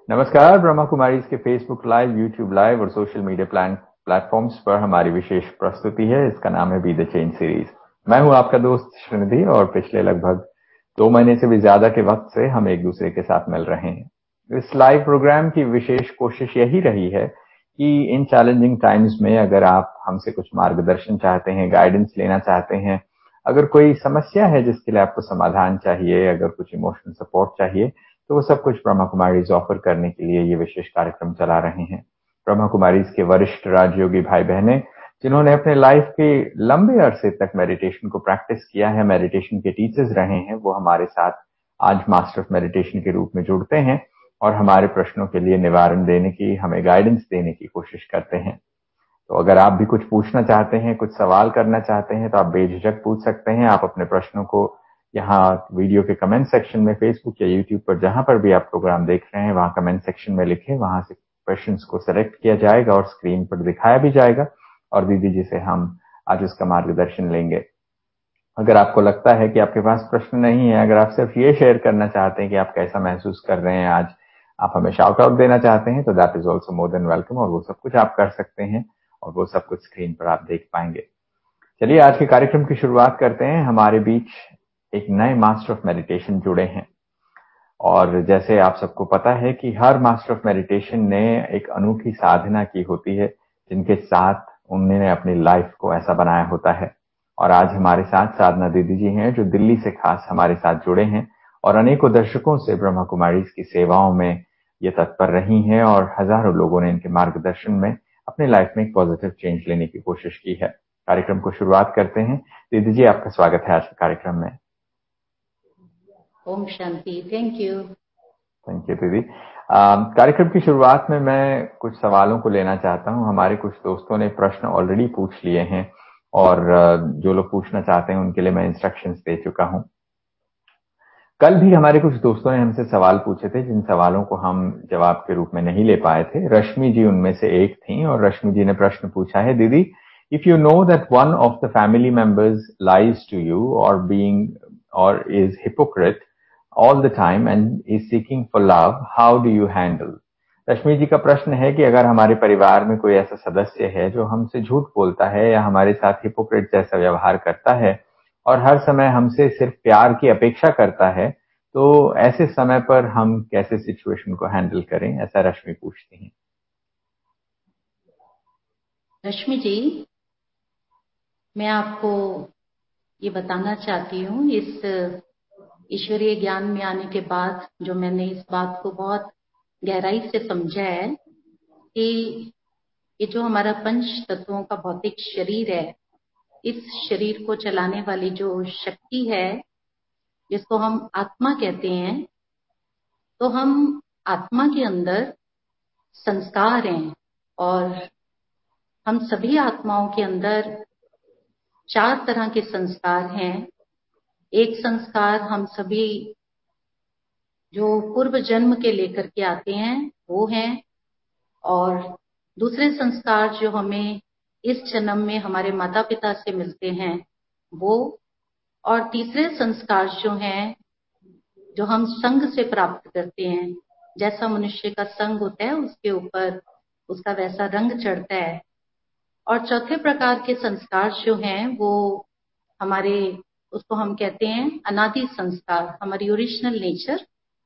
नमस्कार। ब्रह्मा कुमारीज के Facebook live, YouTube live और सोशल मीडिया प्लेटफॉर्म्स पर हमारी विशेष प्रस्तुति है। इसका नाम है बी द चेंज सीरीज। मैं हूं आपका दोस्त श्रीनिधि और पिछले लगभग 2 महीने से भी ज्यादा के वक्त से हम एक दूसरे के साथ मिल रहे हैं। इस लाइव प्रोग्राम की विशेष कोशिश यही रही है कि इन चैलेंजिंग टाइम्स में अगर आप हमसे कुछ मार्गदर्शन चाहते हैं, गाइडेंस लेना चाहते हैं, अगर कोई समस्या है जिसके लिए आपको समाधान चाहिए, अगर कुछ इमोशनल सपोर्ट चाहिए, तो वो सब कुछ ब्रह्मा कुमारीज ऑफर करने के लिए ये विशेष कार्यक्रम चला रहे हैं। ब्रह्मा कुमारीज के वरिष्ठ राजयोगी भाई बहने जिन्होंने अपने लाइफ के लंबे अरसे तक मेडिटेशन को प्रैक्टिस किया है, मेडिटेशन के टीचर्स रहे हैं, वो हमारे साथ आज मास्टर ऑफ मेडिटेशन के रूप में जुड़ते हैं और हमारे प्रश्नों के लिए निवारण देने की, हमें गाइडेंस देने की कोशिश करते हैं। तो अगर आप भी कुछ पूछना चाहते हैं, कुछ सवाल करना चाहते हैं, तो आप बेझिझक पूछ सकते हैं। आप अपने प्रश्नों को यहाँ वीडियो के कमेंट सेक्शन में, फेसबुक या यूट्यूब पर जहां पर भी आप प्रोग्राम देख रहे हैं, वहां कमेंट सेक्शन में लिखें। वहां से क्वेश्चंस को सिलेक्ट किया जाएगा और स्क्रीन पर दिखाया भी जाएगा और दीदी जी से हम आज उसका मार्गदर्शन लेंगे। अगर आपको लगता है कि आपके पास प्रश्न नहीं है, अगर आप सिर्फ ये शेयर करना चाहते हैं कि आप कैसा महसूस कर रहे हैं आज, आप हमें शाउट आउट देना चाहते हैं, तो that is also more than welcome और वो सब कुछ आप कर सकते हैं और वो सब कुछ स्क्रीन पर आप देख पाएंगे। चलिए आज के कार्यक्रम की शुरुआत करते हैं। हमारे बीच एक नए मास्टर ऑफ मेडिटेशन जुड़े हैं और जैसे आप सबको पता है कि हर मास्टर ऑफ मेडिटेशन ने एक अनूठी साधना की होती है जिनके साथ उन्होंने अपनी लाइफ को ऐसा बनाया होता है। और आज हमारे साथ साधना दीदी जी हैं जो दिल्ली से खास हमारे साथ जुड़े हैं और अनेकों दशकों से ब्रह्मा कुमारीज की सेवाओं में ये तत्पर रही हैं और हजारों लोगों ने इनके मार्गदर्शन में अपनी लाइफ में एक पॉजिटिव चेंज लेने की कोशिश की है। कार्यक्रम को शुरुआत करते हैं। दीदी जी, आपका स्वागत है आज के कार्यक्रम में। ओम शांति। थैंक यू दीदी। कार्यक्रम की शुरुआत में मैं कुछ सवालों को लेना चाहता हूं। हमारे कुछ दोस्तों ने प्रश्न ऑलरेडी पूछ लिए हैं और जो लोग पूछना चाहते हैं उनके लिए मैं इंस्ट्रक्शंस दे चुका हूं। कल भी हमारे कुछ दोस्तों ने हमसे सवाल पूछे थे जिन सवालों को हम जवाब के रूप में नहीं ले पाए थे। रश्मि जी उनमें से एक थी और रश्मि जी ने प्रश्न पूछा है, दीदी, if you know that one of the family members lies to you और is hypocrite all the time and is seeking for love, how do you handle? Rashmi ji का प्रश्न है कि अगर हमारे परिवार में कोई ऐसा सदस्य है जो हमसे झूठ बोलता है या हमारे साथ हिपोक्रेट जैसा व्यवहार करता है और हर समय हमसे सिर्फ प्यार की अपेक्षा करता है, तो ऐसे समय पर हम कैसे सिचुएशन को हैंडल करें, ऐसा रश्मि पूछती हैं। रश्मि जी, मैं आपको ये बताना चाहती हूँ, इस ईश्वरीय ज्ञान में आने के बाद जो मैंने इस बात को बहुत गहराई से समझा है कि ये जो हमारा पंच तत्वों का भौतिक शरीर है, इस शरीर को चलाने वाली जो शक्ति है जिसको हम आत्मा कहते हैं, तो हम आत्मा के अंदर संस्कार हैं और हम सभी आत्माओं के अंदर 4 तरह के संस्कार हैं। एक संस्कार हम सभी जो पूर्व जन्म के लेकर के आते हैं वो हैं, और दूसरे संस्कार जो हमें इस जन्म में हमारे माता पिता से मिलते हैं वो, और तीसरे संस्कार जो हैं जो हम संग से प्राप्त करते हैं। जैसा मनुष्य का संग होता है उसके ऊपर उसका वैसा रंग चढ़ता है। और चौथे प्रकार के संस्कार जो हैं वो हमारे, उसको हम कहते हैं अनादि संस्कार, हमारी ओरिजिनल नेचर।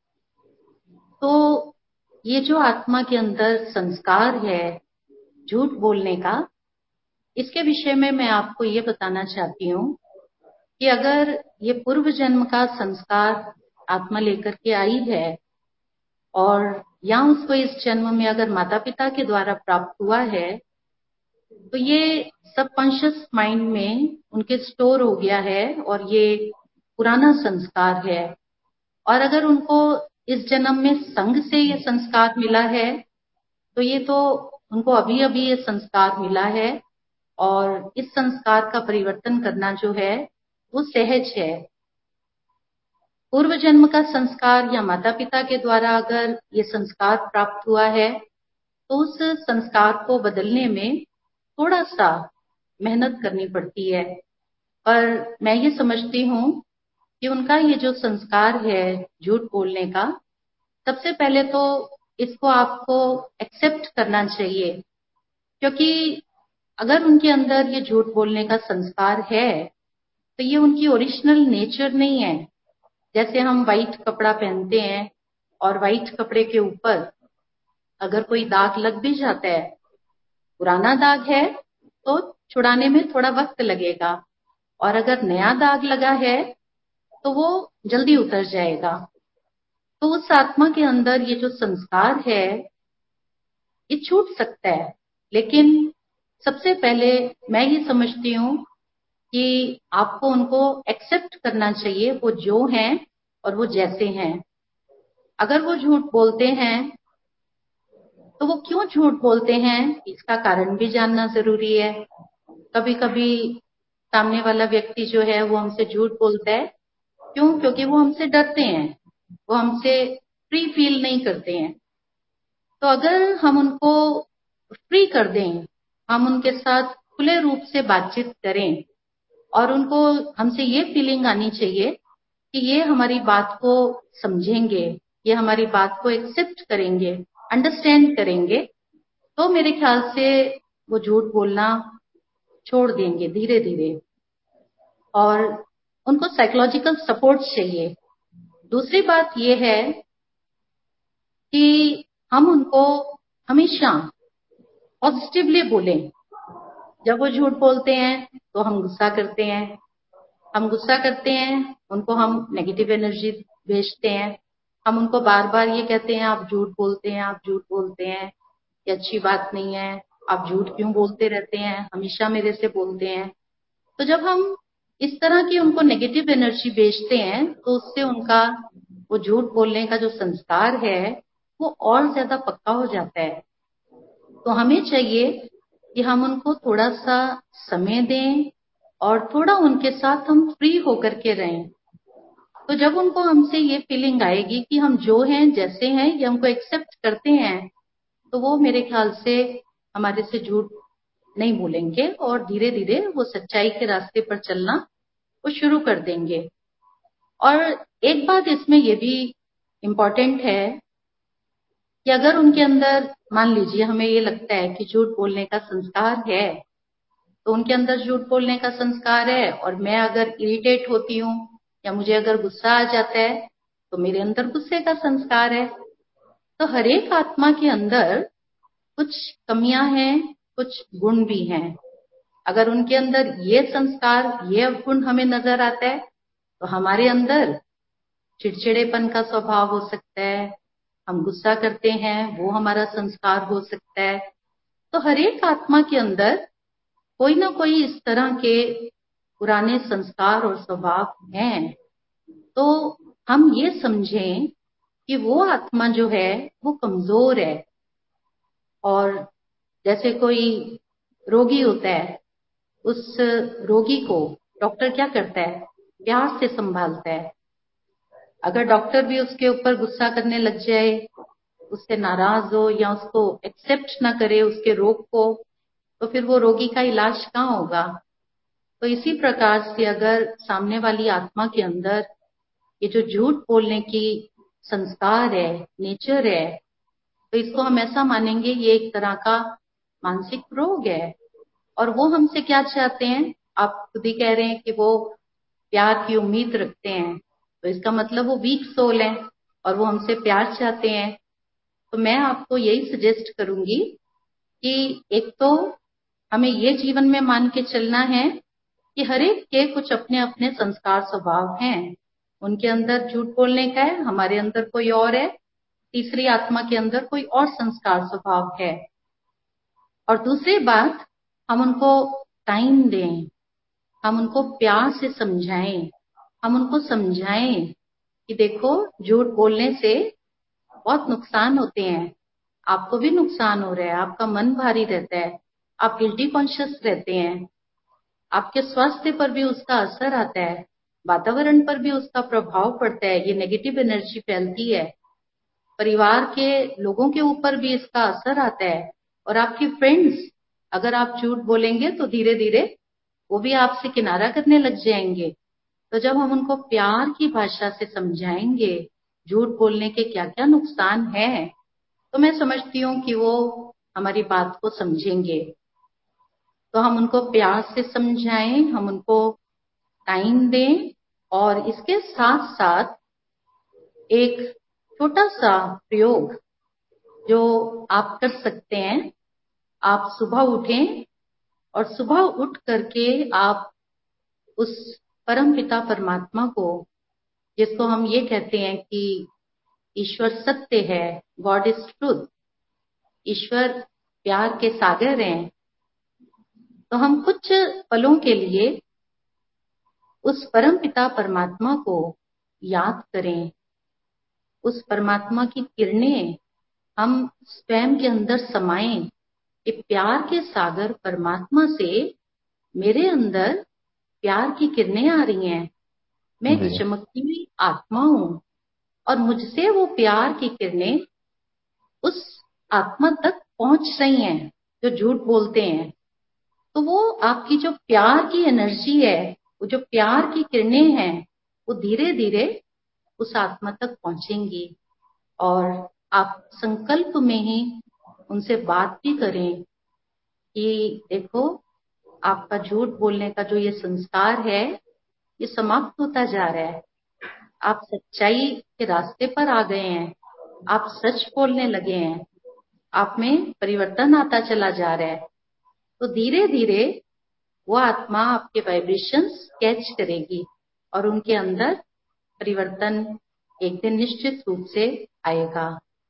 तो ये जो आत्मा के अंदर संस्कार है झूठ बोलने का, इसके विषय में मैं आपको ये बताना चाहती हूँ कि अगर ये पूर्व जन्म का संस्कार आत्मा लेकर के आई है और या उसको इस जन्म में अगर माता पिता के द्वारा प्राप्त हुआ है, तो ये सबकॉन्शियस माइंड में उनके स्टोर हो गया है और ये पुराना संस्कार है। और अगर उनको इस जन्म में संग से ये संस्कार मिला है तो ये तो उनको अभी अभी ये संस्कार मिला है और इस संस्कार का परिवर्तन करना जो है वो सहज है। पूर्व जन्म का संस्कार या माता पिता के द्वारा अगर ये संस्कार प्राप्त हुआ है तो उस संस्कार को बदलने में थोड़ा सा मेहनत करनी पड़ती है। पर मैं ये समझती हूँ कि उनका ये जो संस्कार है झूठ बोलने का, सबसे पहले तो इसको आपको एक्सेप्ट करना चाहिए, क्योंकि अगर उनके अंदर ये झूठ बोलने का संस्कार है तो ये उनकी ओरिजिनल नेचर नहीं है। जैसे हम वाइट कपड़ा पहनते हैं और वाइट कपड़े के ऊपर अगर कोई दाग लग भी जाता है, पुराना दाग है तो छुड़ाने में थोड़ा वक्त लगेगा, और अगर नया दाग लगा है तो वो जल्दी उतर जाएगा। तो उस आत्मा के अंदर ये जो संस्कार है ये छूट सकता है, लेकिन सबसे पहले मैं ये समझती हूँ कि आपको उनको एक्सेप्ट करना चाहिए, वो जो हैं और वो जैसे हैं। अगर वो झूठ बोलते हैं तो वो क्यों झूठ बोलते हैं इसका कारण भी जानना जरूरी है। कभी कभी सामने वाला व्यक्ति जो है वो हमसे झूठ बोलता है, क्यों? क्योंकि वो हमसे डरते हैं, वो हमसे फ्री फील नहीं करते हैं। तो अगर हम उनको फ्री कर दें, हम उनके साथ खुले रूप से बातचीत करें और उनको हमसे ये फीलिंग आनी चाहिए कि ये हमारी बात को समझेंगे, ये हमारी बात को एक्सेप्ट करेंगे, अंडरस्टैंड करेंगे, तो मेरे ख्याल से वो झूठ बोलना छोड़ देंगे धीरे धीरे। और उनको साइकोलॉजिकल सपोर्ट चाहिए। दूसरी बात ये है कि हम उनको हमेशा पॉजिटिवली बोलें। जब वो झूठ बोलते हैं तो हम गुस्सा करते हैं, उनको हम नेगेटिव एनर्जी भेजते हैं, हम उनको बार बार ये कहते हैं आप झूठ बोलते हैं, आप झूठ बोलते हैं, ये अच्छी बात नहीं है, आप झूठ क्यों बोलते रहते हैं, हमेशा मेरे से बोलते हैं। तो जब हम इस तरह की उनको नेगेटिव एनर्जी भेजते हैं तो उससे उनका वो झूठ बोलने का जो संस्कार है वो और ज्यादा पक्का हो जाता है। तो हमें चाहिए कि हम उनको थोड़ा सा समय दें और थोड़ा उनके साथ हम फ्री होकर के रहें। तो जब उनको हमसे ये फीलिंग आएगी कि हम जो हैं जैसे हैं ये हमको एक्सेप्ट करते हैं, तो वो मेरे ख्याल से हमारे से झूठ नहीं बोलेंगे और धीरे धीरे वो सच्चाई के रास्ते पर चलना वो शुरू कर देंगे। और एक बात इसमें ये भी इम्पोर्टेंट है कि अगर उनके अंदर, मान लीजिए हमें ये लगता है कि झूठ बोलने का संस्कार है, तो उनके अंदर झूठ बोलने का संस्कार है और मैं अगर इरिटेट होती हूँ या मुझे अगर गुस्सा आ जाता है तो मेरे अंदर गुस्से का संस्कार है। तो हर एक आत्मा के अंदर कुछ कमियां हैं, कुछ गुण भी हैं। अगर उनके अंदर ये संस्कार, ये अवगुण हमें नजर आता है तो हमारे अंदर चिड़चिड़ेपन का स्वभाव हो सकता है, हम गुस्सा करते हैं, वो हमारा संस्कार हो सकता है। तो हर एक आत्मा के अंदर कोई ना कोई इस तरह के पुराने संस्कार और स्वभाव हैं। तो हम ये समझें कि वो आत्मा जो है वो कमजोर है। और जैसे कोई रोगी होता है, उस रोगी को डॉक्टर क्या करता है? प्यार से संभालता है। अगर डॉक्टर भी उसके ऊपर गुस्सा करने लग जाए, उससे नाराज हो या उसको एक्सेप्ट ना करे उसके रोग को, तो फिर वो रोगी का इलाज कहाँ होगा? तो इसी प्रकार से अगर सामने वाली आत्मा के अंदर ये जो झूठ बोलने की संस्कार है, नेचर है, तो इसको हम ऐसा मानेंगे ये एक तरह का मानसिक रोग है। और वो हमसे क्या चाहते हैं? आप खुद ही कह रहे हैं कि वो प्यार की उम्मीद रखते हैं, तो इसका मतलब वो वीक सोल है और वो हमसे प्यार चाहते हैं। तो मैं आपको यही सजेस्ट करूंगी कि एक तो हमें ये जीवन में मान के चलना है कि हर एक के कुछ अपने अपने संस्कार स्वभाव हैं। उनके अंदर झूठ बोलने का है, हमारे अंदर कोई और है, तीसरी आत्मा के अंदर कोई और संस्कार स्वभाव है। और दूसरी बात, हम उनको टाइम दें, हम उनको प्यार से समझाएं, हम उनको समझाएं कि देखो झूठ बोलने से बहुत नुकसान होते हैं, आपको भी नुकसान हो रहा है, आपका मन भारी रहता है, आप गिल्टी कॉन्शियस रहते हैं, आपके स्वास्थ्य पर भी उसका असर आता है, वातावरण पर भी उसका प्रभाव पड़ता है, ये नेगेटिव एनर्जी फैलती है, परिवार के लोगों के ऊपर भी इसका असर आता है। और आपके फ्रेंड्स, अगर आप झूठ बोलेंगे तो धीरे धीरे वो भी आपसे किनारा करने लग जाएंगे। तो जब हम उनको प्यार की भाषा से समझाएंगे झूठ बोलने के क्या क्या नुकसान है, तो मैं समझती हूँ कि वो हमारी बात को समझेंगे। तो हम उनको प्यार से समझाएं, हम उनको टाइम दें, और इसके साथ साथ एक छोटा सा प्रयोग जो आप कर सकते हैं। आप सुबह उठें और सुबह उठ करके आप उस परम पिता परमात्मा को, जिसको हम ये कहते हैं कि ईश्वर सत्य है, गॉड इज ट्रूथ, ईश्वर प्यार के सागर हैं, तो हम कुछ पलों के लिए उस परम पिता परमात्मा को याद करें। उस परमात्मा की किरणें हम स्वयं के अंदर समाएं कि प्यार के सागर परमात्मा से मेरे अंदर प्यार की किरणें आ रही हैं। मैं एक जी चमकती हुई आत्मा हूं और मुझसे वो प्यार की किरणें उस आत्मा तक पहुंच रही हैं जो झूठ बोलते हैं। तो वो आपकी जो प्यार की एनर्जी है, वो जो प्यार की किरणें हैं, वो धीरे धीरे उस आत्मा तक पहुंचेंगी। और आप संकल्प में ही उनसे बात भी करें कि देखो, आपका झूठ बोलने का जो ये संस्कार है, ये समाप्त होता जा रहा है। आप सच्चाई के रास्ते पर आ गए हैं, आप सच बोलने लगे हैं, आप में परिवर्तन आता चला जा रहा है। तो धीरे धीरे वो आत्मा आपके वाइब्रेशंस कैच करेगी और उनके अंदर परिवर्तन एक दिन निश्चित रूप से आएगा।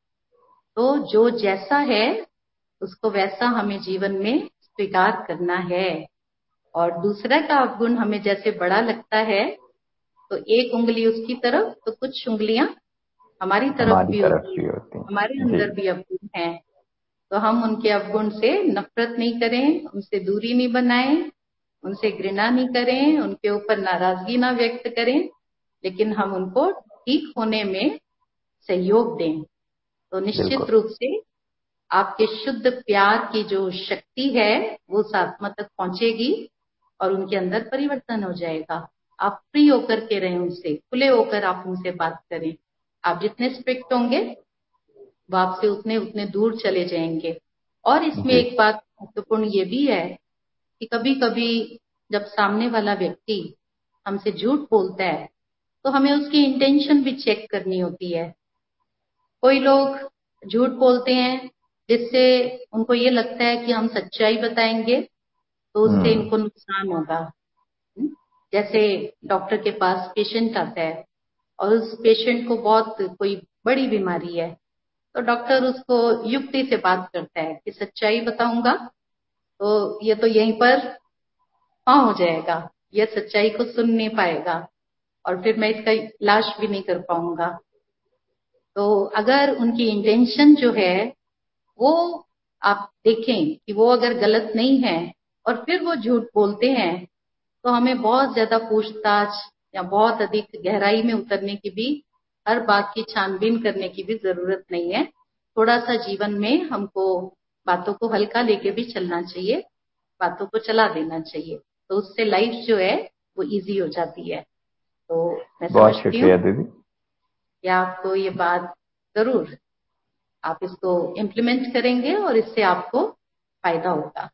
तो जो जैसा है उसको वैसा हमें जीवन में स्वीकार करना है। और दूसरा का अवगुण हमें जैसे बड़ा लगता है, तो एक उंगली उसकी तरफ तो कुछ उंगलियां हमारी तरफ हमारी भी तरफ होती भी हैं, होती हमारे हैं। जी अंदर भी अवगुण हैं। तो हम उनके अवगुण से नफरत नहीं करें, उनसे दूरी नहीं बनाएं, उनसे घृणा नहीं करें, उनके ऊपर नाराजगी ना व्यक्त करें, लेकिन हम उनको ठीक होने में सहयोग दें। तो निश्चित बिल्कुल रूप से आपके शुद्ध प्यार की जो शक्ति है वो उस आत्मा तक पहुंचेगी और उनके अंदर परिवर्तन हो जाएगा। आप फ्री होकर के रहें, उनसे खुले होकर आप उनसे बात करें। आप जितने स्ट्रिक्ट होंगे वो आपसे उतने उतने दूर चले जाएंगे। और इसमें जी एक बात महत्वपूर्ण ये भी है कि कभी कभी जब सामने वाला व्यक्ति हमसे झूठ बोलता है तो हमें उसकी इंटेंशन भी चेक करनी होती है। कोई लोग झूठ बोलते हैं जिससे उनको ये लगता है कि हम सच्चाई बताएंगे तो उससे हम्म इनको नुकसान होगा। हम्म? जैसे डॉक्टर के पास पेशेंट आता है और उस पेशेंट को बहुत कोई बड़ी बीमारी है, तो डॉक्टर उसको युक्ति से बात करता है कि सच्चाई बताऊंगा तो ये तो यहीं पर हाँ हो जाएगा, ये सच्चाई को सुन नहीं पाएगा और फिर मैं इसका इलाज भी नहीं कर पाऊंगा। तो अगर उनकी इंटेंशन जो है वो आप देखें कि वो अगर गलत नहीं है और फिर वो झूठ बोलते हैं, तो हमें बहुत ज्यादा पूछताछ या बहुत अधिक गहराई में उतरने की भी, हर बात की छानबीन करने की भी जरूरत नहीं है। थोड़ा सा जीवन में हमको बातों को हल्का लेके भी चलना चाहिए, बातों को चला देना चाहिए, तो उससे लाइफ जो है वो इजी हो जाती है। तो मैं बहुत समझती हूँ शुक्रिया दीदी। कि आपको ये बात जरूर, आप इसको इम्प्लीमेंट करेंगे और इससे आपको फायदा होगा।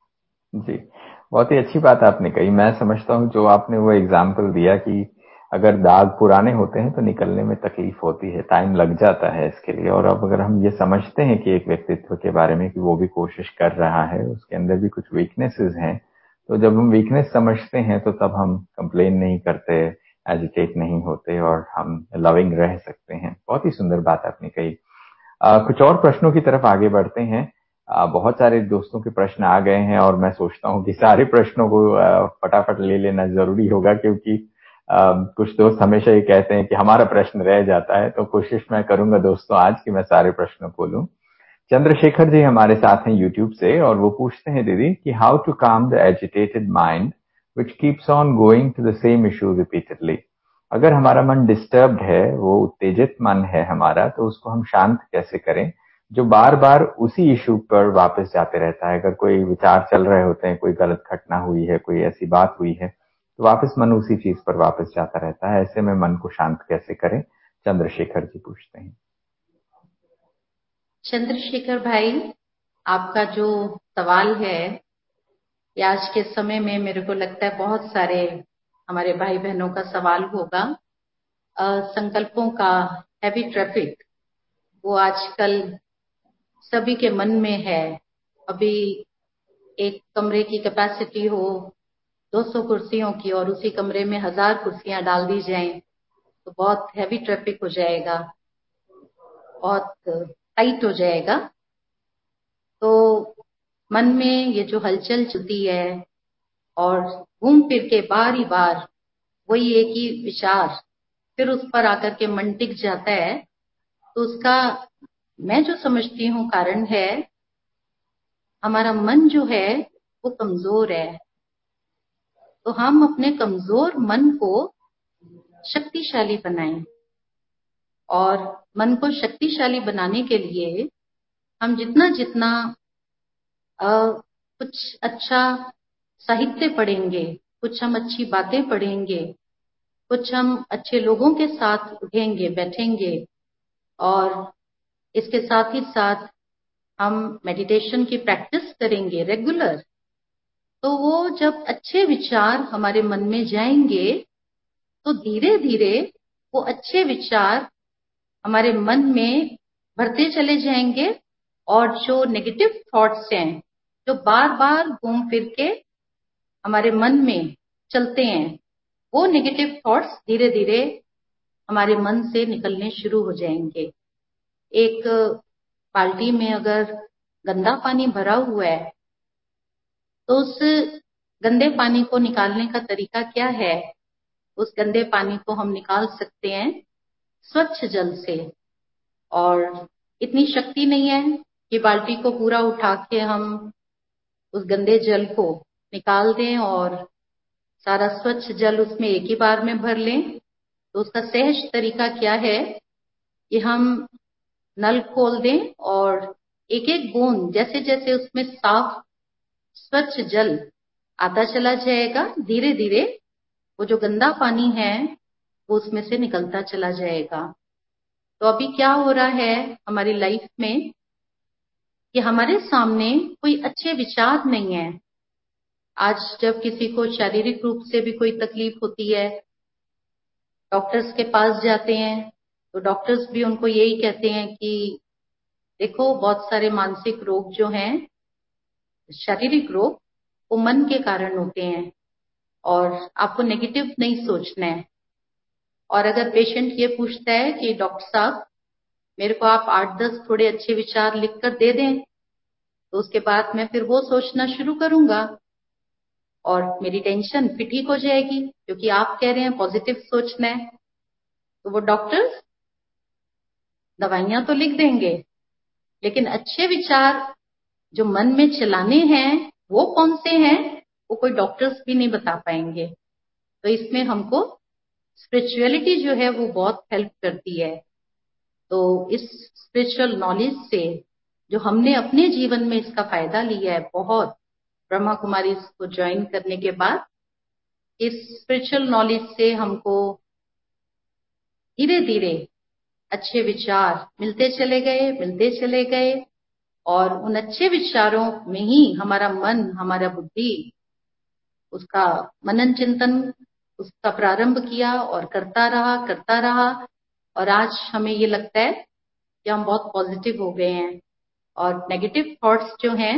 जी बहुत ही अच्छी बात आपने कही। मैं समझता हूँ जो आपने वो एग्जाम्पल दिया कि अगर दाग पुराने होते हैं तो निकलने में तकलीफ होती है, टाइम लग जाता है इसके लिए। और अब अगर हम ये समझते हैं कि एक व्यक्तित्व के बारे में कि वो भी कोशिश कर रहा है, उसके अंदर भी कुछ वीकनेसेस हैं, तो जब हम वीकनेस समझते हैं तो तब हम कंप्लेन नहीं करते, एजिटेट नहीं होते और हम लविंग रह सकते हैं। बहुत ही सुंदर बात आपने कही। कुछ और प्रश्नों की तरफ आगे बढ़ते हैं। बहुत सारे दोस्तों के प्रश्न आ गए हैं और मैं सोचता हूँ कि सारे प्रश्नों को फटाफट ले लेना जरूरी होगा, क्योंकि कुछ दोस्त हमेशा ये कहते हैं कि हमारा प्रश्न रह जाता है। तो कोशिश मैं करूंगा दोस्तों आज कि मैं सारे प्रश्नों को लूं। चंद्रशेखर जी हमारे साथ हैं यूट्यूब से और वो पूछते हैं दीदी कि how to calm the agitated mind which keeps on going to the same issue repeatedly. अगर हमारा मन डिस्टर्ब्ड है, वो उत्तेजित मन है हमारा, तो उसको हम शांत कैसे करें जो बार बार उसी इशू पर वापस जाते रहता है। अगर कोई विचार चल रहे होते हैं, कोई गलत घटना हुई है, कोई ऐसी बात हुई है, तो वापस मन उसी चीज पर वापस जाता रहता है। ऐसे में मन को शांत कैसे करें, चंद्रशेखर जी पूछते हैं। चंद्रशेखर भाई, आपका जो सवाल है ये आज के समय में मेरे को लगता है बहुत सारे हमारे भाई बहनों का सवाल होगा। संकल्पों का हैवी ट्रैफिक वो आजकल सभी के मन में है। अभी एक कमरे की कैपेसिटी हो 200 कुर्सियों की और उसी कमरे में 1000 कुर्सियां डाल दी जाएं तो बहुत हैवी ट्रैफिक हो जाएगा, बहुत टाइट हो जाएगा। तो मन में ये जो हलचल चलती है और घूम फिर के बार ही बार वही एक ही विचार फिर उस पर आकर के मन टिक जाता है, तो उसका मैं जो समझती हूँ कारण है हमारा मन जो है वो कमजोर है। तो हम अपने कमजोर मन को शक्तिशाली बनाएं और मन को शक्तिशाली बनाने के लिए हम जितना जितना कुछ अच्छा साहित्य पढ़ेंगे, कुछ हम अच्छी बातें पढ़ेंगे, कुछ हम अच्छे लोगों के साथ उठेंगे बैठेंगे और इसके साथ ही साथ हम मेडिटेशन की प्रैक्टिस करेंगे रेगुलर, तो वो जब अच्छे विचार हमारे मन में जाएंगे तो धीरे धीरे वो अच्छे विचार हमारे मन में भरते चले जाएंगे और जो नेगेटिव थॉट्स हैं जो बार बार घूम फिर के हमारे मन में चलते हैं वो नेगेटिव थॉट्स धीरे धीरे हमारे मन से निकलने शुरू हो जाएंगे। एक बाल्टी में अगर गंदा पानी भरा हुआ है तो उस गंदे पानी को निकालने का तरीका क्या है? उस गंदे पानी को हम निकाल सकते हैं स्वच्छ जल से, और इतनी शक्ति नहीं है कि बाल्टी को पूरा उठा के हम उस गंदे जल को निकाल दें और सारा स्वच्छ जल उसमें एक ही बार में भर लें। तो उसका सहज तरीका क्या है कि हम नल खोल दें और एक एक बूंद जैसे जैसे उसमें साफ स्वच्छ जल आता चला जाएगा, धीरे धीरे वो जो गंदा पानी है वो उसमें से निकलता चला जाएगा। तो अभी क्या हो रहा है हमारी लाइफ में कि हमारे सामने कोई अच्छे विचार नहीं है। आज जब किसी को शारीरिक रूप से भी कोई तकलीफ होती है, डॉक्टर्स के पास जाते हैं तो डॉक्टर्स भी उनको यही कहते हैं कि देखो बहुत सारे मानसिक रोग जो हैं, शारीरिक रोग, वो मन के कारण होते हैं और आपको नेगेटिव नहीं सोचना है। और अगर पेशेंट ये पूछता है कि डॉक्टर साहब मेरे को आप 8-10 थोड़े अच्छे विचार लिख कर दे दें, तो उसके बाद मैं फिर वो सोचना शुरू करूंगा और मेरी टेंशन फिर ठीक हो जाएगी, क्योंकि आप कह रहे हैं पॉजिटिव सोचना है। तो वो डॉक्टर्स दवाइयां तो लिख देंगे लेकिन अच्छे विचार जो मन में चलाने हैं वो कौन से हैं वो कोई डॉक्टर्स भी नहीं बता पाएंगे। तो इसमें हमको स्पिरिचुअलिटी जो है वो बहुत हेल्प करती है। तो इस स्पिरिचुअल नॉलेज से जो हमने अपने जीवन में इसका फायदा लिया है बहुत, ब्रह्मा कुमारी को ज्वाइन करने के बाद इस स्पिरिचुअल नॉलेज से हमको धीरे धीरे अच्छे विचार मिलते चले गए और उन अच्छे विचारों में ही हमारा मन, हमारा बुद्धि उसका मनन चिंतन उसका प्रारंभ किया और करता रहा और आज हमें ये लगता है कि हम बहुत पॉजिटिव हो गए हैं और नेगेटिव थॉट्स जो हैं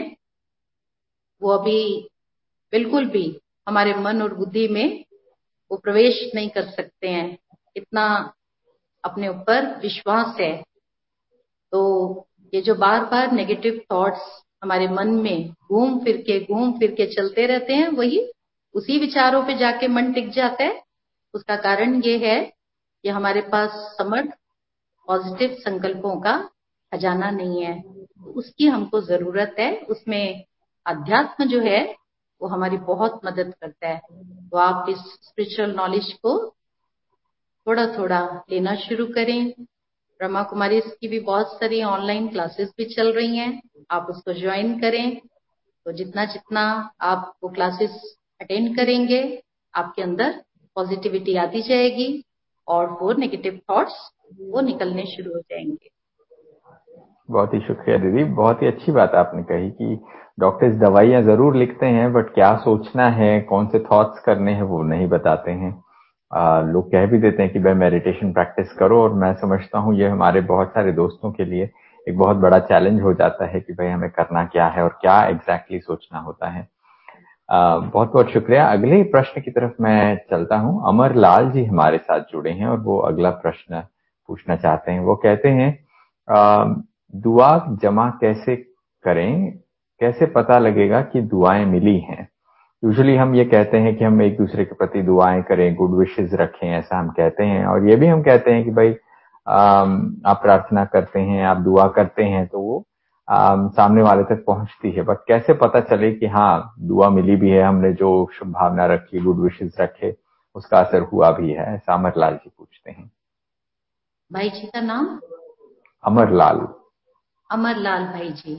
वो अभी बिल्कुल भी हमारे मन और बुद्धि में वो प्रवेश नहीं कर सकते हैं। इतना अपने ऊपर विश्वास है। तो ये जो बार बार नेगेटिव थॉट्स हमारे मन में घूम फिर के चलते रहते हैं, वही उसी विचारों पे जाके मन टिक जाता है। उसका कारण ये है कि हमारे पास समर्थ पॉजिटिव संकल्पों का खजाना नहीं है, उसकी हमको जरूरत है। उसमें अध्यात्म जो है वो हमारी बहुत मदद करता है। तो आप इस स्पिरिचुअल नॉलेज को थोड़ा थोड़ा लेना शुरू करें। ब्रह्मा कुमारी की भी बहुत सारी ऑनलाइन क्लासेस भी चल रही हैं, आप उसको ज्वाइन करें। तो जितना जितना आप वो क्लासेस अटेंड करेंगे आपके अंदर पॉजिटिविटी आती जाएगी और वो नेगेटिव थॉट्स वो निकलने शुरू हो जाएंगे। बहुत ही शुक्रिया दीदी, बहुत ही अच्छी बात आपने कही कि डॉक्टर्स दवाइयां जरूर लिखते हैं बट क्या सोचना है, कौन से थॉट्स करने हैं वो नहीं बताते हैं। लोग कह भी देते हैं कि भाई मेडिटेशन प्रैक्टिस करो, और मैं समझता हूँ ये हमारे बहुत सारे दोस्तों के लिए एक बहुत बड़ा चैलेंज हो जाता है कि भाई हमें करना क्या है और क्या एग्जैक्टली सोचना होता है। बहुत बहुत शुक्रिया। अगले प्रश्न की तरफ मैं चलता हूँ। अमर लाल जी हमारे साथ जुड़े हैं और वो अगला प्रश्न पूछना चाहते हैं। वो कहते हैं दुआ जमा कैसे करें, कैसे पता लगेगा कि दुआएं मिली हैं। यूजुअली हम ये कहते हैं कि हम एक दूसरे के प्रति दुआएं करें, गुड विशेस रखें, ऐसा हम कहते हैं, और ये भी हम कहते हैं कि भाई आप प्रार्थना करते हैं, आप दुआ करते हैं तो वो सामने वाले तक पहुंचती है। बट कैसे पता चले कि हाँ दुआ मिली भी है, हमने जो शुभ भावना रखी, गुड विशेस रखे, उसका असर हुआ भी है। अमरलाल जी पूछते हैं। भाई जी का नाम? अमरलाल। अमरलाल भाई जी,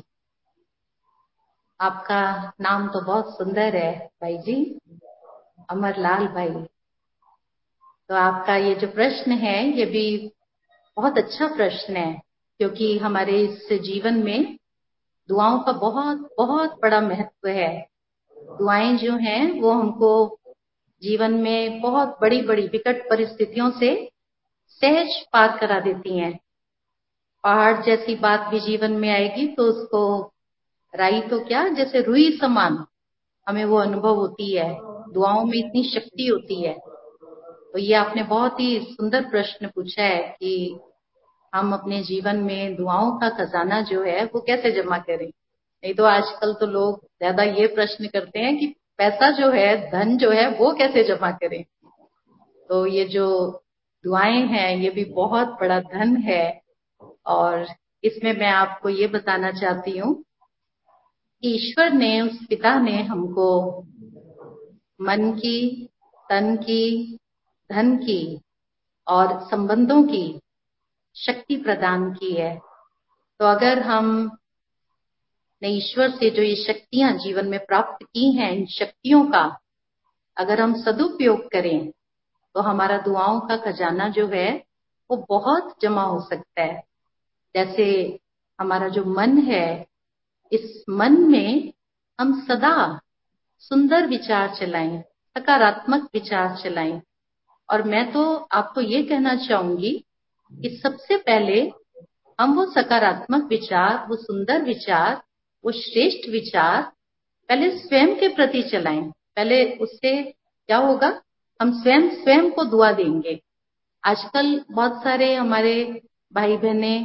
आपका नाम तो बहुत सुंदर है भाई जी, अमरलाल भाई। तो आपका ये जो प्रश्न है ये भी बहुत अच्छा प्रश्न है, क्योंकि हमारे इस जीवन में दुआओं का बहुत बहुत बड़ा महत्व है। दुआएं जो हैं वो हमको जीवन में बहुत बड़ी बड़ी विकट परिस्थितियों से सहज पार करा देती हैं। पहाड़ जैसी बात भी जीवन में आएगी तो उसको राई तो क्या, जैसे रुई समान हमें वो अनुभव होती है। दुआओं में इतनी शक्ति होती है। तो ये आपने बहुत ही सुंदर प्रश्न पूछा है कि हम अपने जीवन में दुआओं का खजाना जो है वो कैसे जमा करें। नहीं तो आजकल तो लोग ज्यादा ये प्रश्न करते हैं कि पैसा जो है, धन जो है वो कैसे जमा करें। तो ये जो दुआएं हैं ये भी बहुत बड़ा धन है। और इसमें मैं आपको ये बताना चाहती हूँ कि ईश्वर ने, उस पिता ने हमको मन की, तन की, धन की और संबंधों की शक्ति प्रदान की है। तो अगर हम ने ईश्वर से जो ये शक्तियां जीवन में प्राप्त की हैं, इन शक्तियों का अगर हम सदुपयोग करें तो हमारा दुआओं का खजाना जो है वो बहुत जमा हो सकता है। जैसे हमारा जो मन है, इस मन में हम सदा सुंदर विचार चलाएं, सकारात्मक विचार चलाएं। और मैं तो आपको ये कहना चाहूंगी कि सबसे पहले हम वो सकारात्मक विचार, वो सुंदर विचार, वो श्रेष्ठ विचार पहले स्वयं के प्रति चलाएं। पहले उससे क्या होगा, हम स्वयं स्वयं को दुआ देंगे। आजकल बहुत सारे हमारे भाई बहने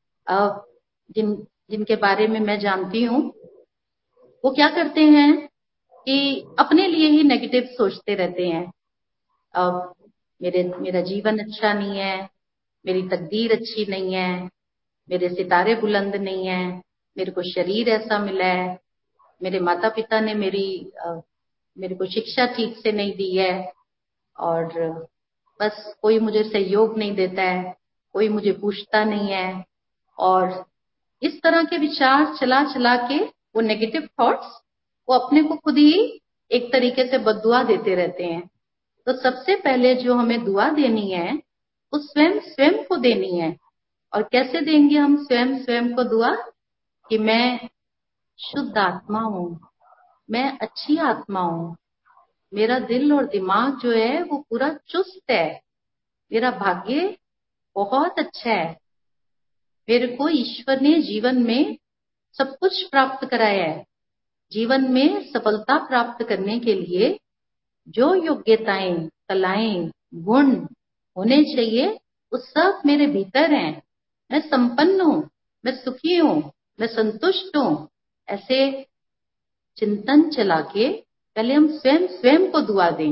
जिनके बारे में मैं जानती हूँ, वो क्या करते हैं कि अपने लिए ही नेगेटिव सोचते रहते हैं। अब मेरा जीवन अच्छा नहीं है, मेरी तकदीर अच्छी नहीं है, मेरे सितारे बुलंद नहीं है, मेरे को शरीर ऐसा मिला है, मेरे माता पिता ने मेरे को शिक्षा ठीक से नहीं दी है, और बस कोई मुझे सहयोग नहीं देता है, कोई मुझे पूछता नहीं है। और इस तरह के विचार चला चला के वो नेगेटिव थॉट्स वो अपने को खुद ही एक तरीके से बद्दुआ देते रहते हैं। तो सबसे पहले जो हमें दुआ देनी है वो स्वयं स्वयं को देनी है। और कैसे देंगे हम स्वयं स्वयं को दुआ? कि मैं शुद्ध आत्मा हूँ, मैं अच्छी आत्मा हूँ, मेरा दिल और दिमाग जो है वो पूरा चुस्त है, मेरा भाग्य बहुत अच्छा है, मेरे को ईश्वर ने जीवन में सब कुछ प्राप्त कराया है। जीवन में सफलता प्राप्त करने के लिए जो योग्यताएं, कलाएं, गुण होने चाहिए वो सब मेरे भीतर हैं। मैं संपन्न हूँ, मैं सुखी हूँ, मैं संतुष्ट हूँ। ऐसे चिंतन चला के पहले हम स्वयं स्वयं को दुआ दें,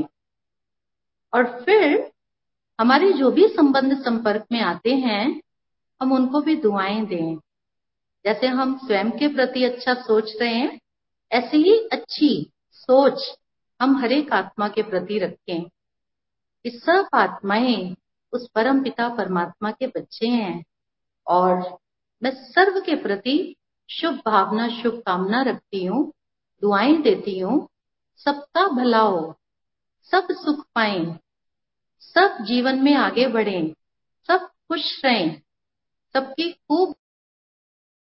और फिर हमारे जो भी संबंध संपर्क में आते हैं हम उनको भी दुआएं दें। जैसे हम स्वयं के प्रति अच्छा सोच रहे हैं, ऐसे ही अच्छी सोच हम हर एक आत्मा के प्रति रखें। कि सब आत्माएं उस परम पिता परमात्मा के बच्चे हैं, और मैं सर्व के प्रति शुभ भावना, शुभ कामना रखती हूँ, दुआएं देती हूँ। सबका भला हो, सब सुख पाएं, सब जीवन में आगे बढ़ें, सब खुश रहें, सबकी खूब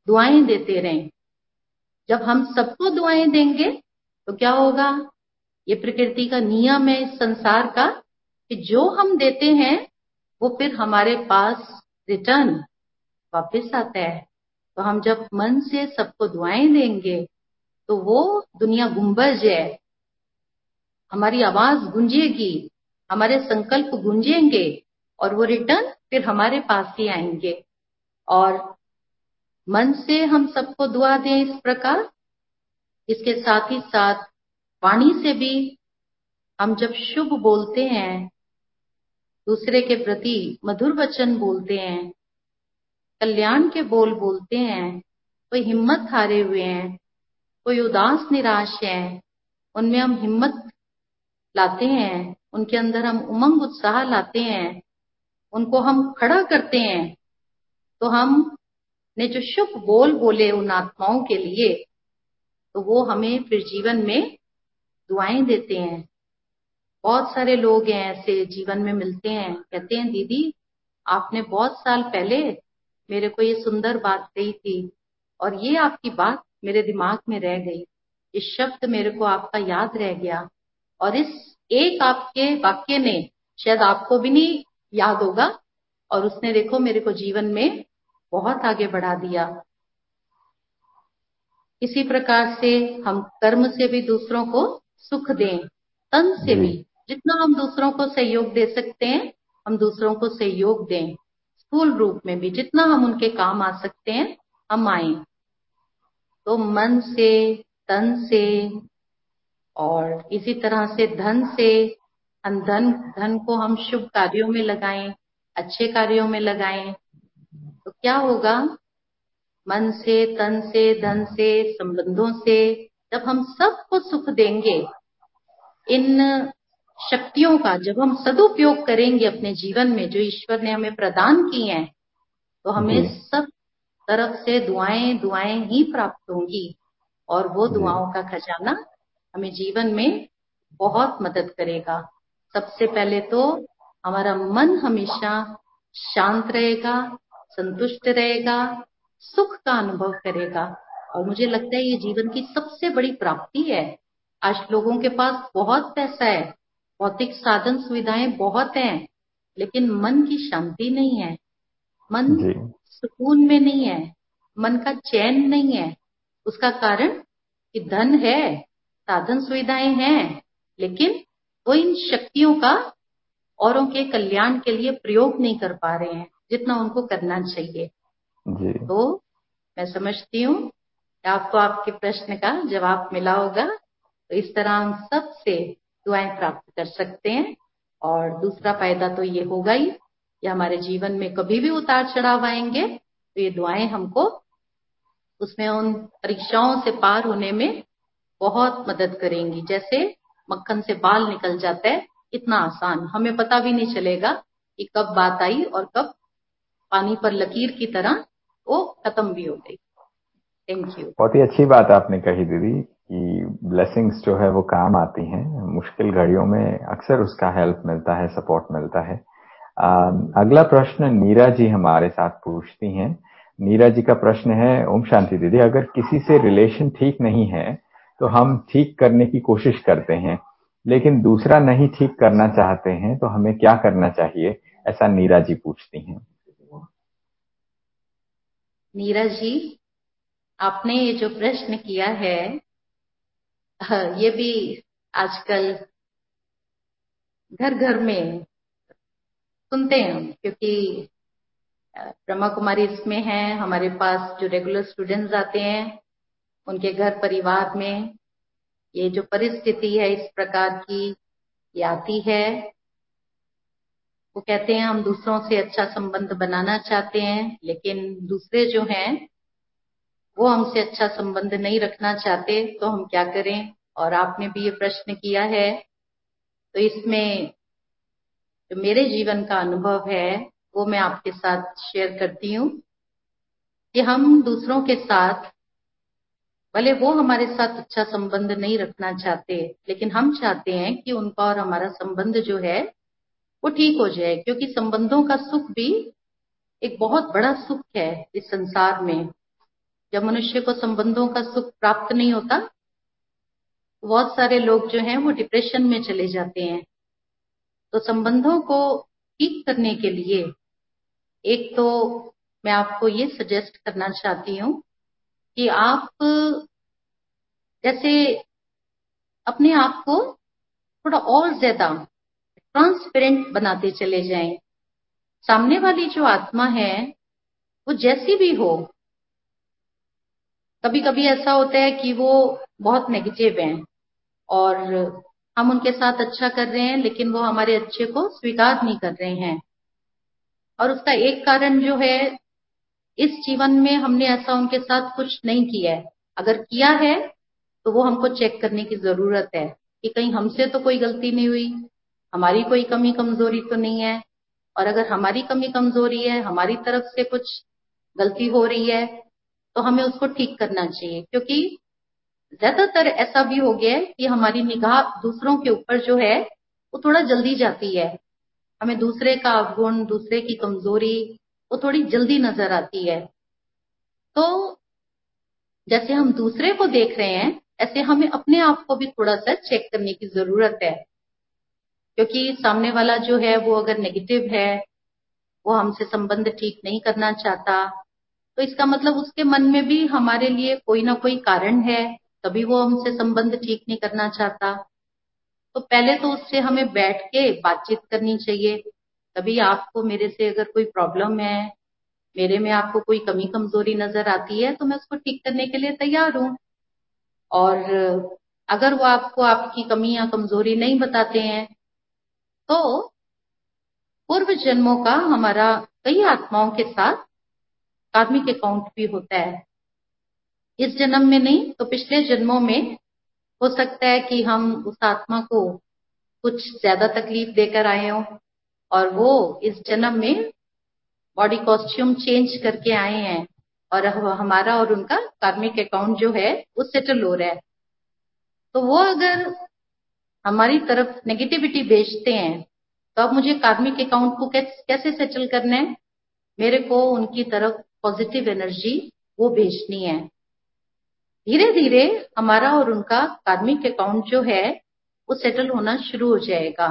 दुआएं देते रहें। जब हम सबको दुआएं देंगे तो क्या होगा, ये प्रकृति का नियम है इस संसार का कि जो हम देते हैं वो फिर हमारे पास रिटर्न वापस आता है। तो हम जब मन से सबको दुआएं देंगे तो वो दुनिया गुंबज है, हमारी आवाज गूंजेगी, हमारे संकल्प गूंजेंगे और वो रिटर्न फिर हमारे पास ही आएंगे। और मन से हम सबको दुआ दें इस प्रकार, इसके साथ ही साथ वाणी से भी हम जब शुभ बोलते हैं, दूसरे के प्रति मधुर वचन बोलते हैं, कल्याण के बोल बोलते हैं, कोई हिम्मत हारे हुए हैं, कोई उदास निराश है, उनमें हम हिम्मत लाते हैं, उनके अंदर हम उमंग उत्साह लाते हैं, उनको हम खड़ा करते हैं, तो हम ने जो शुभ बोल बोले उन आत्माओं के लिए, तो वो हमें फिर जीवन में दुआएं देते हैं। बहुत सारे लोग हैं ऐसे जीवन में मिलते हैं, कहते हैं दीदी आपने बहुत साल पहले मेरे को ये सुंदर बात कही थी और ये आपकी बात मेरे दिमाग में रह गई, इस शब्द मेरे को आपका याद रह गया और इस एक आपके वाक्य ने शायद आपको भी नहीं याद होगा और उसने देखो मेरे को जीवन में बहुत आगे बढ़ा दिया। इसी प्रकार से हम कर्म से भी दूसरों को सुख दें, तन से जी भी जितना हम दूसरों को सहयोग दे सकते हैं हम दूसरों को सहयोग दें, स्थूल रूप में भी जितना हम उनके काम आ सकते हैं हम आए। तो मन से, तन से और इसी तरह से धन से, हम धन को हम शुभ कार्यों में लगाएं, अच्छे कार्यों में लगाएं, तो क्या होगा, मन से, तन से, धन से, संबंधों से जब हम सबको सुख देंगे, इन शक्तियों का जब हम सदुपयोग करेंगे अपने जीवन में जो ईश्वर ने हमें प्रदान की हैं, तो हमें जी सब तरफ से दुआएं दुआएं ही प्राप्त होंगी और वो जी दुआओं का खजाना हमें जीवन में बहुत मदद करेगा। सबसे पहले तो हमारा मन हमेशा शांत रहेगा, संतुष्ट रहेगा, सुख का अनुभव करेगा और मुझे लगता है ये जीवन की सबसे बड़ी प्राप्ति है। आज लोगों के पास बहुत पैसा है, भौतिक साधन सुविधाएं बहुत हैं, लेकिन मन की शांति नहीं है, मन जी सुकून में नहीं है, मन का चैन नहीं है। उसका कारण कि धन है, साधन सुविधाएं हैं, लेकिन वो इन शक्तियों का औरों के कल्याण के लिए प्रयोग नहीं कर पा रहे हैं जितना उनको करना चाहिए। जी तो मैं समझती हूँ कि आपको आपके प्रश्न का जवाब मिला होगा। तो इस तरह हम सब से दुआएं प्राप्त कर सकते हैं और दूसरा फायदा तो ये होगा ही कि हमारे जीवन में कभी भी उतार चढ़ाव आएंगे तो ये दुआएं हमको उसमें उन परीक्षाओं से पार होने में बहुत मदद करेंगी। जैसे मक्खन से बाल निकल जाता है, इतना आसान, हमें पता भी नहीं चलेगा कि कब बात आई और कब पानी पर लकीर की तरह वो खत्म भी हो गई। Thank you. बहुत ही अच्छी बात आपने कही दीदी कि ब्लेसिंग्स जो है वो काम आती हैं मुश्किल घड़ियों में, अक्सर उसका हेल्प मिलता है, सपोर्ट मिलता है। अगला प्रश्न नीरा जी हमारे साथ पूछती हैं। नीरा जी का प्रश्न है, ओम शांति दीदी, अगर किसी से रिलेशन ठीक नहीं है तो हम ठीक करने की कोशिश करते हैं लेकिन दूसरा नहीं ठीक करना चाहते हैं तो हमें क्या करना चाहिए, ऐसा नीरा जी पूछती हैं। नीरज जी, आपने ये जो प्रश्न किया है ये भी आजकल घर घर में सुनते हैं हम, क्योंकि ब्रह्मा कुमारी इसमें है, हमारे पास जो रेगुलर स्टूडेंट्स आते हैं उनके घर परिवार में ये जो परिस्थिति है इस प्रकार की ये आती है। वो कहते हैं हम दूसरों से अच्छा संबंध बनाना चाहते हैं लेकिन दूसरे जो हैं वो हमसे अच्छा संबंध नहीं रखना चाहते, तो हम क्या करें। और आपने भी ये प्रश्न किया है, तो इसमें जो मेरे जीवन का अनुभव है वो मैं आपके साथ शेयर करती हूँ कि हम दूसरों के साथ, भले वो हमारे साथ अच्छा संबंध नहीं रखना चाहते लेकिन हम चाहते हैं कि उनका और हमारा संबंध जो है वो ठीक हो जाए, क्योंकि संबंधों का सुख भी एक बहुत बड़ा सुख है इस संसार में। जब मनुष्य को संबंधों का सुख प्राप्त नहीं होता, बहुत सारे लोग जो हैं वो डिप्रेशन में चले जाते हैं। तो संबंधों को ठीक करने के लिए एक तो मैं आपको ये सजेस्ट करना चाहती हूँ कि आप जैसे अपने आप को थोड़ा और ज्यादा ट्रांसपेरेंट बनाते चले जाएं। सामने वाली जो आत्मा है वो जैसी भी हो, कभी कभी ऐसा होता है कि वो बहुत नेगेटिव हैं और हम उनके साथ अच्छा कर रहे हैं लेकिन वो हमारे अच्छे को स्वीकार नहीं कर रहे हैं। और उसका एक कारण जो है, इस जीवन में हमने ऐसा उनके साथ कुछ नहीं किया है। अगर किया है तो वो हमको चेक करने की जरूरत है कि कहीं हमसे तो कोई गलती नहीं हुई, हमारी कोई कमी कमजोरी तो नहीं है। और अगर हमारी कमी कमजोरी है, हमारी तरफ से कुछ गलती हो रही है, तो हमें उसको ठीक करना चाहिए। क्योंकि ज्यादातर ऐसा भी हो गया है कि हमारी निगाह दूसरों के ऊपर जो है वो थोड़ा जल्दी जाती है। हमें दूसरे का अवगुण, दूसरे की कमजोरी वो थोड़ी जल्दी नजर आती है। तो जैसे हम दूसरे को देख रहे हैं, ऐसे हमें अपने आप को भी थोड़ा सा चेक करने की जरूरत है। क्योंकि सामने वाला जो है वो अगर नेगेटिव है, वो हमसे संबंध ठीक नहीं करना चाहता, तो इसका मतलब उसके मन में भी हमारे लिए कोई ना कोई कारण है, तभी वो हमसे संबंध ठीक नहीं करना चाहता। तो पहले तो उससे हमें बैठ के बातचीत करनी चाहिए। तभी आपको मेरे से अगर कोई प्रॉब्लम है, मेरे में आपको कोई कमी कमजोरी नजर आती है, तो मैं उसको ठीक करने के लिए तैयार हूँ। और अगर वो आपको आपकी कमी या कमजोरी नहीं बताते हैं, तो पूर्व जन्मों का हमारा कई आत्माओं के साथ कार्मिक अकाउंट भी होता है। इस जन्म में नहीं तो पिछले जन्मों में हो सकता है कि हम उस आत्मा को कुछ ज्यादा तकलीफ देकर आए हों और वो इस जन्म में बॉडी कॉस्ट्यूम चेंज करके आए हैं और हमारा और उनका कार्मिक अकाउंट जो है वो सेटल हो रहा है। तो वो अगर हमारी तरफ नेगेटिविटी भेजते हैं, तो अब मुझे कार्मिक अकाउंट को कैसे सेटल करना है? मेरे को उनकी तरफ पॉजिटिव एनर्जी वो भेजनी है। धीरे धीरे हमारा और उनका कार्मिक अकाउंट जो है वो सेटल होना शुरू हो जाएगा।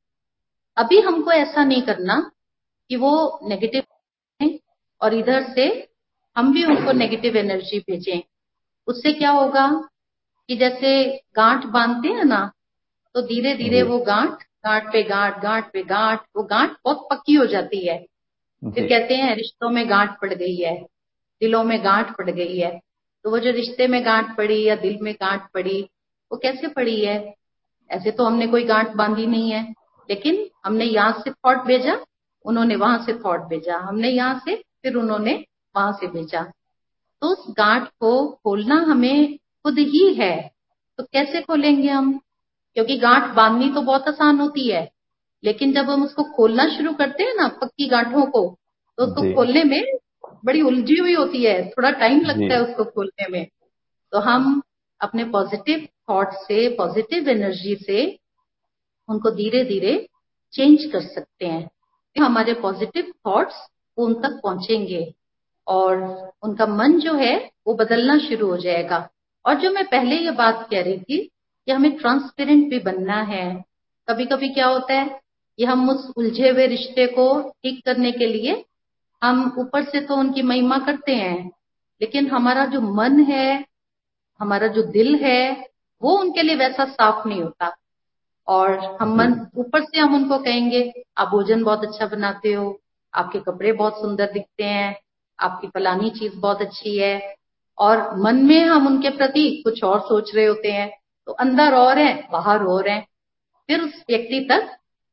अभी हमको ऐसा नहीं करना कि वो नेगेटिव है और इधर से हम भी उनको नेगेटिव एनर्जी भेजें। उससे क्या होगा कि जैसे गांठ बांधते हैं ना, तो धीरे धीरे जी वो गांठ, गांठ पे गांठ, गांठ पे गांठ, वो गांठ बहुत पक्की हो जाती है। फिर जी कहते हैं रिश्तों में गांठ पड़ गई है, दिलों में गांठ पड़ गई है। तो वो जो रिश्ते में गांठ पड़ी या दिल में गांठ पड़ी, वो कैसे पड़ी है? ऐसे तो हमने कोई गांठ बांधी नहीं है, लेकिन हमने यहाँ से थॉट भेजा, उन्होंने वहां से थॉट भेजा, हमने यहाँ से, फिर उन्होंने वहां से भेजा। तो उस गांठ को खोलना हमें खुद ही है। तो कैसे खोलेंगे हम? क्योंकि गांठ बांधनी तो बहुत आसान होती है, लेकिन जब हम उसको खोलना शुरू करते हैं ना पक्की गांठों को, तो उसको जी खोलने में बड़ी उलझी हुई होती है, थोड़ा टाइम जी लगता है उसको खोलने में। तो हम अपने पॉजिटिव थॉट से, पॉजिटिव एनर्जी से उनको धीरे धीरे चेंज कर सकते हैं। तो हमारे पॉजिटिव थॉट्स उन तक पहुंचेंगे और उनका मन जो है वो बदलना शुरू हो जाएगा। और जो मैं पहले ये बात कह रही थी कि हमें ट्रांसपेरेंट भी बनना है। कभी कभी क्या होता है कि हम उस उलझे हुए रिश्ते को ठीक करने के लिए हम ऊपर से तो उनकी महिमा करते हैं, लेकिन हमारा जो मन है, हमारा जो दिल है, वो उनके लिए वैसा साफ नहीं होता। और हम जी मन ऊपर से हम उनको कहेंगे आप भोजन बहुत अच्छा बनाते हो, आपके कपड़े बहुत सुंदर दिखते हैं, आपकी फलानी चीज बहुत अच्छी है, और मन में हम उनके प्रति कुछ और सोच रहे होते हैं। तो अंदर और है, बाहर और है। फिर उस व्यक्ति तक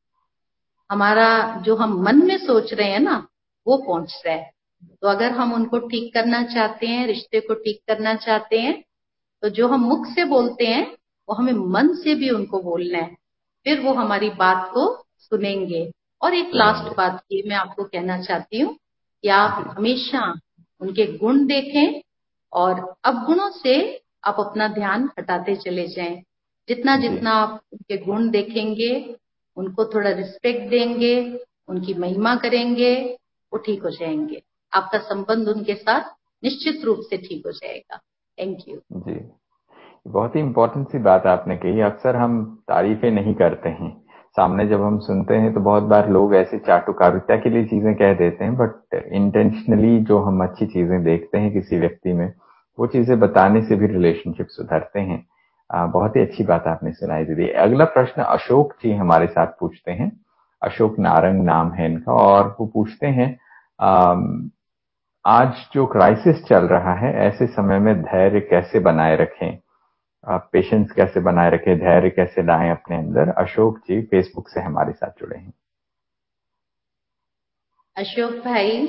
हमारा जो हम मन में सोच रहे हैं ना, वो पहुंच रहा है। तो अगर हम उनको ठीक करना चाहते हैं, रिश्ते को ठीक करना चाहते हैं, तो जो हम मुख से बोलते हैं वो हमें मन से भी उनको बोलना है। फिर वो हमारी बात को सुनेंगे। और एक लास्ट सुनेंगे। बात ये मैं आपको कहना चाहती हूँ कि जी आप हमेशा उनके गुण देखें और अवगुणों से आप अपना ध्यान हटाते चले जाएं। जितना जी जितना आप उनके गुण देखेंगे, उनको थोड़ा रिस्पेक्ट देंगे, उनकी महिमा करेंगे, वो ठीक हो जाएंगे। आपका संबंध उनके साथ निश्चित रूप से ठीक हो जाएगा। थैंक यू जी, बहुत ही इम्पोर्टेंट सी बात आपने कही। अक्सर हम तारीफें नहीं करते हैं, सामने जब हम सुनते हैं तो बहुत बार लोग ऐसे चाटुकारिता के लिए चीजें कह देते हैं, बट इंटेंशनली जो हम अच्छी चीजें देखते हैं किसी व्यक्ति में, वो चीजें बताने से भी रिलेशनशिप सुधरते हैं। बहुत ही अच्छी बात आपने सुनाई दीदी। अगला प्रश्न अशोक जी हमारे साथ पूछते हैं। अशोक नारंग नाम है इनका, और वो पूछते हैं आज जो क्राइसिस चल रहा है, ऐसे समय में धैर्य कैसे बनाए रखें, पेशेंस कैसे बनाए रखें, धैर्य कैसे लाएं अपने अंदर। अशोक जी फेसबुक से हमारे साथ जुड़े हैं। अशोक भाई,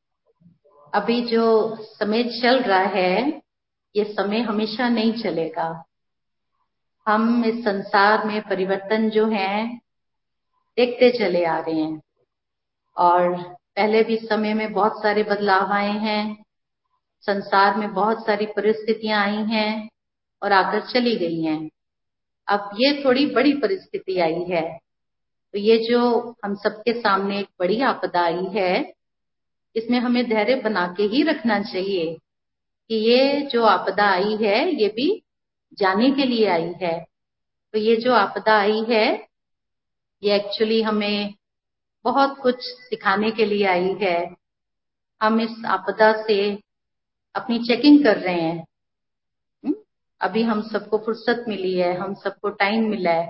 अभी जो समय चल रहा है, ये समय हमेशा नहीं चलेगा। हम इस संसार में परिवर्तन जो है देखते चले आ रहे हैं, और पहले भी समय में बहुत सारे बदलाव आए हैं। संसार में बहुत सारी परिस्थितियां आई हैं और आकर चली गई हैं। अब ये थोड़ी बड़ी परिस्थिति आई है, तो ये जो हम सबके सामने एक बड़ी आपदा आई है, इसमें हमें धैर्य बना के ही रखना चाहिए कि ये जो आपदा आई है ये भी जाने के लिए आई है। तो ये जो आपदा आई है ये एक्चुअली हमें बहुत कुछ सिखाने के लिए आई है। हम इस आपदा से अपनी चेकिंग कर रहे हैं। अभी हम सबको फुर्सत मिली है, हम सबको टाइम मिला है,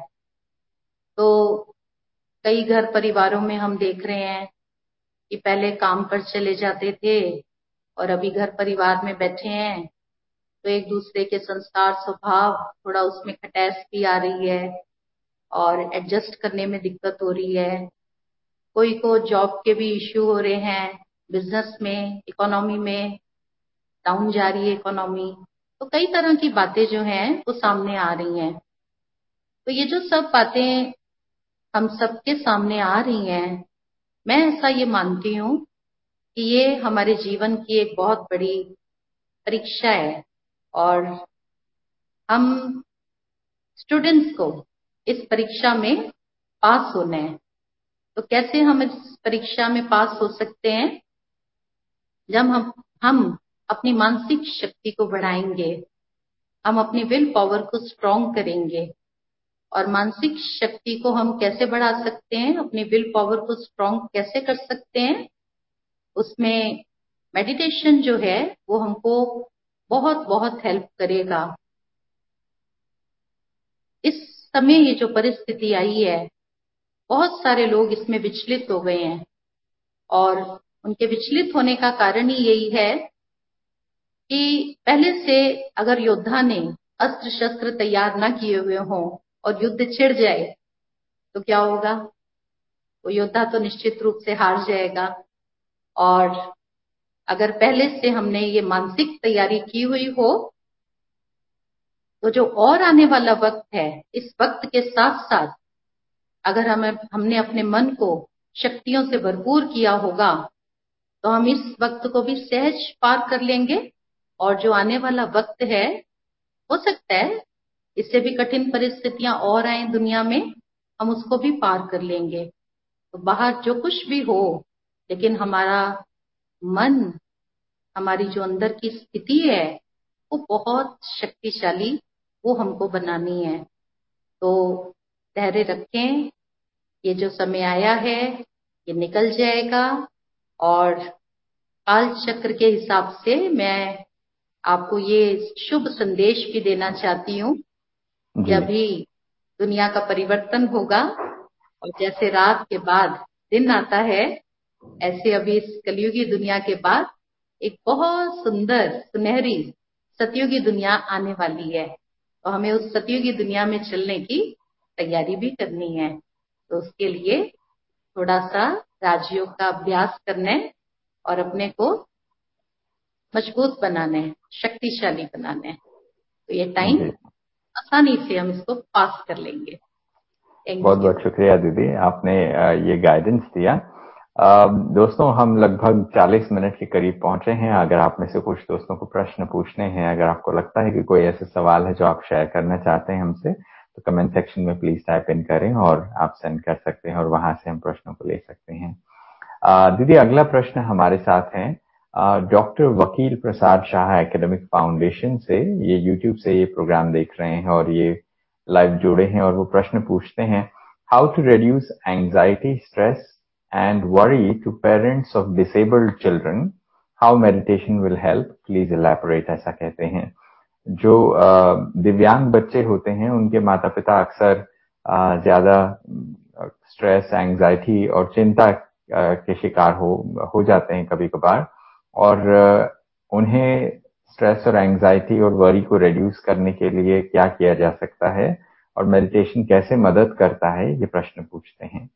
तो कई घर परिवारों में हम देख रहे हैं कि पहले काम पर चले जाते थे और अभी घर परिवार में बैठे हैं, तो एक दूसरे के संस्कार स्वभाव थोड़ा उसमें खटास भी आ रही है और एडजस्ट करने में दिक्कत हो रही है। कोई को जॉब के भी इश्यू हो रहे हैं, बिजनेस में, इकोनॉमी में डाउन जा रही है इकोनॉमी। तो कई तरह की बातें जो हैं वो सामने आ रही हैं। तो ये जो सब बातें हम सबके सामने आ रही हैं, मैं ऐसा ये मानती हूँ कि ये हमारे जीवन की एक बहुत बड़ी परीक्षा है, और हम स्टूडेंट्स को इस परीक्षा में पास होना है। तो कैसे हम इस परीक्षा में पास हो सकते हैं? जब हम अपनी मानसिक शक्ति को बढ़ाएंगे, हम अपनी विल पावर को स्ट्रॉन्ग करेंगे। और मानसिक शक्ति को हम कैसे बढ़ा सकते हैं, अपनी विल पावर को स्ट्रॉन्ग कैसे कर सकते हैं? उसमें मेडिटेशन जो है वो हमको बहुत बहुत हेल्प करेगा। इस समय ये जो परिस्थिति आई है, बहुत सारे लोग इसमें विचलित हो गए हैं, और उनके विचलित होने का कारण ही यही है कि पहले से अगर योद्धा ने अस्त्र शस्त्र तैयार ना किए हुए हों और युद्ध छिड़ जाए तो क्या होगा? वो योद्धा तो निश्चित रूप से हार जाएगा। और अगर पहले से हमने ये मानसिक तैयारी की हुई हो, तो जो और आने वाला वक्त है, इस वक्त के साथ साथ अगर हमने अपने मन को शक्तियों से भरपूर किया होगा, तो हम इस वक्त को भी सहज पार कर लेंगे। और जो आने वाला वक्त है, हो सकता है इससे भी कठिन परिस्थितियां और आए दुनिया में, हम उसको भी पार कर लेंगे। तो बाहर जो कुछ भी हो, लेकिन हमारा मन, हमारी जो अंदर की स्थिति है वो बहुत शक्तिशाली, वो हमको बनानी है। तो धैर्य रखें, ये जो समय आया है ये निकल जाएगा। और काल चक्र के हिसाब से मैं आपको ये शुभ संदेश भी देना चाहती हूँ कि जी अभी दुनिया का परिवर्तन होगा, और जैसे रात के बाद दिन आता है, ऐसे अभी इस कलयुगी दुनिया के बाद एक बहुत सुंदर सुनहरी सतयुगी दुनिया आने वाली है। तो हमें उस सतयुगी दुनिया में चलने की तैयारी भी करनी है। तो उसके लिए थोड़ा सा राजयोग का अभ्यास करना है और अपने को मजबूत बनाना है, शक्तिशाली बनाना है। तो ये टाइम जी, आसानी से हम इसको पास कर लेंगे। थैंक बहुत यू। बहुत शुक्रिया दीदी, आपने ये गाइडेंस दिया। दोस्तों, हम लगभग 40 मिनट के करीब पहुंचे हैं। अगर आप में से कुछ दोस्तों को प्रश्न पूछने हैं, अगर आपको लगता है कि कोई ऐसे सवाल है जो आप शेयर करना चाहते हैं हमसे, तो कमेंट सेक्शन में प्लीज टाइप इन करें और आप सेंड कर सकते हैं, और वहां से हम प्रश्नों को ले सकते हैं। दीदी, अगला प्रश्न हमारे साथ है डॉक्टर वकील प्रसाद शाह एकेडमिक फाउंडेशन से ये यूट्यूब से ये प्रोग्राम देख रहे हैं और ये लाइव जुड़े हैं और वो प्रश्न पूछते हैं, how to reduce anxiety, stress and worry to parents of disabled children, how meditation will help, please elaborate. ऐसा कहते हैं। जो दिव्यांग बच्चे होते हैं उनके माता पिता अक्सर ज्यादा स्ट्रेस, एंजाइटी और चिंता के शिकार हो जाते हैं कभी कभार, और उन्हें स्ट्रेस और एंजाइटी और वरी को रिड्यूस करने के लिए क्या किया जा सकता है और मेडिटेशन कैसे मदद करता है, ये प्रश्न पूछते हैं।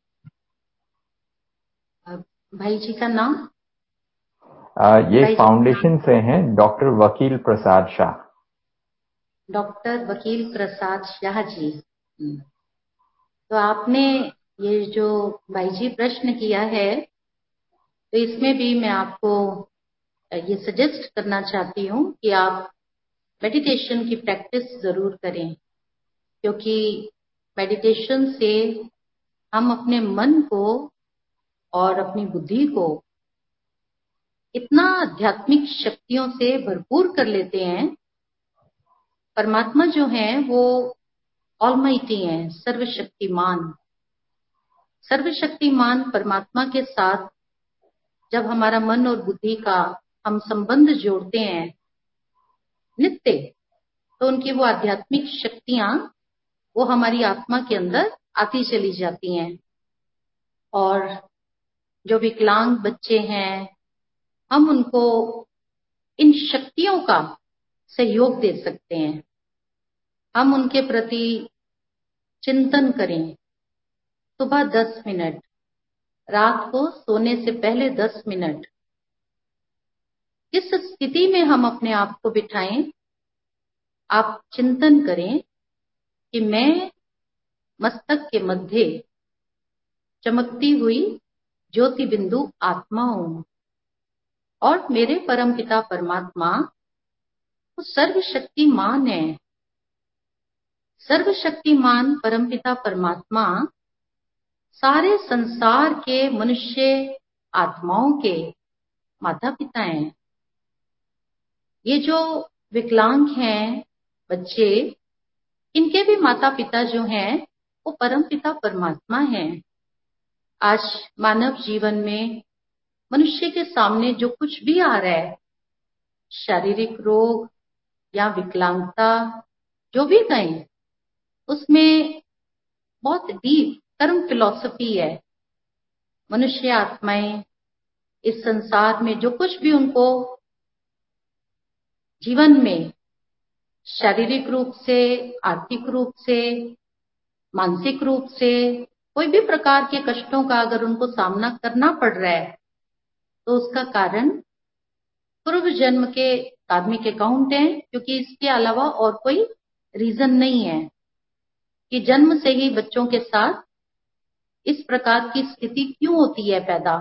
भाई जी का नाम? ये फाउंडेशन से हैं, डॉक्टर वकील प्रसाद शाह। डॉक्टर वकील प्रसाद शाह जी। तो आपने ये जो भाई जी प्रश्न किया है, तो इसमें भी मैं आपको ये सजेस्ट करना चाहती हूँ कि आप मेडिटेशन की प्रैक्टिस जरूर करें, क्योंकि मेडिटेशन से हम अपने मन को और अपनी बुद्धि को इतना आध्यात्मिक शक्तियों से भरपूर कर लेते हैं। परमात्मा जो है वो ऑलमाइटी हैं, सर्वशक्तिमान। सर्वशक्तिमान परमात्मा के साथ जब हमारा मन और बुद्धि का हम संबंध जोड़ते हैं नित्य, तो उनकी वो आध्यात्मिक शक्तियां वो हमारी आत्मा के अंदर आती चली जाती हैं। और जो विकलांग बच्चे हैं, हम उनको इन शक्तियों का सहयोग दे सकते हैं। हम उनके प्रति चिंतन करें। सुबह 10 मिनट, रात को सोने से पहले 10 मिनट, किस स्थिति में हम अपने आप को बिठाएं, आप चिंतन करें कि मैं मस्तक के मध्य चमकती हुई ज्योति बिंदु आत्मा हूं और मेरे परमपिता परमात्मा वो सर्वशक्तिमान है। सर्वशक्तिमान परमपिता परमात्मा सारे संसार के मनुष्य आत्माओं के माता पिता हैं। ये जो विकलांग हैं बच्चे, इनके भी माता पिता जो हैं वो परमपिता परमात्मा हैं। आज मानव जीवन में मनुष्य के सामने जो कुछ भी आ रहा है, शारीरिक रोग या विकलांगता, जो भी कहें, उसमें बहुत डीप कर्म फिलॉसफी है। मनुष्य आत्माएं इस संसार में जो कुछ भी उनको जीवन में शारीरिक रूप से, आर्थिक रूप से, मानसिक रूप से कोई भी प्रकार के कष्टों का अगर उनको सामना करना पड़ रहा है, तो उसका कारण पूर्व जन्म के कार्मिक अकाउंट है, क्योंकि इसके अलावा और कोई रीजन नहीं है कि जन्म से ही बच्चों के साथ इस प्रकार की स्थिति क्यों होती है पैदा।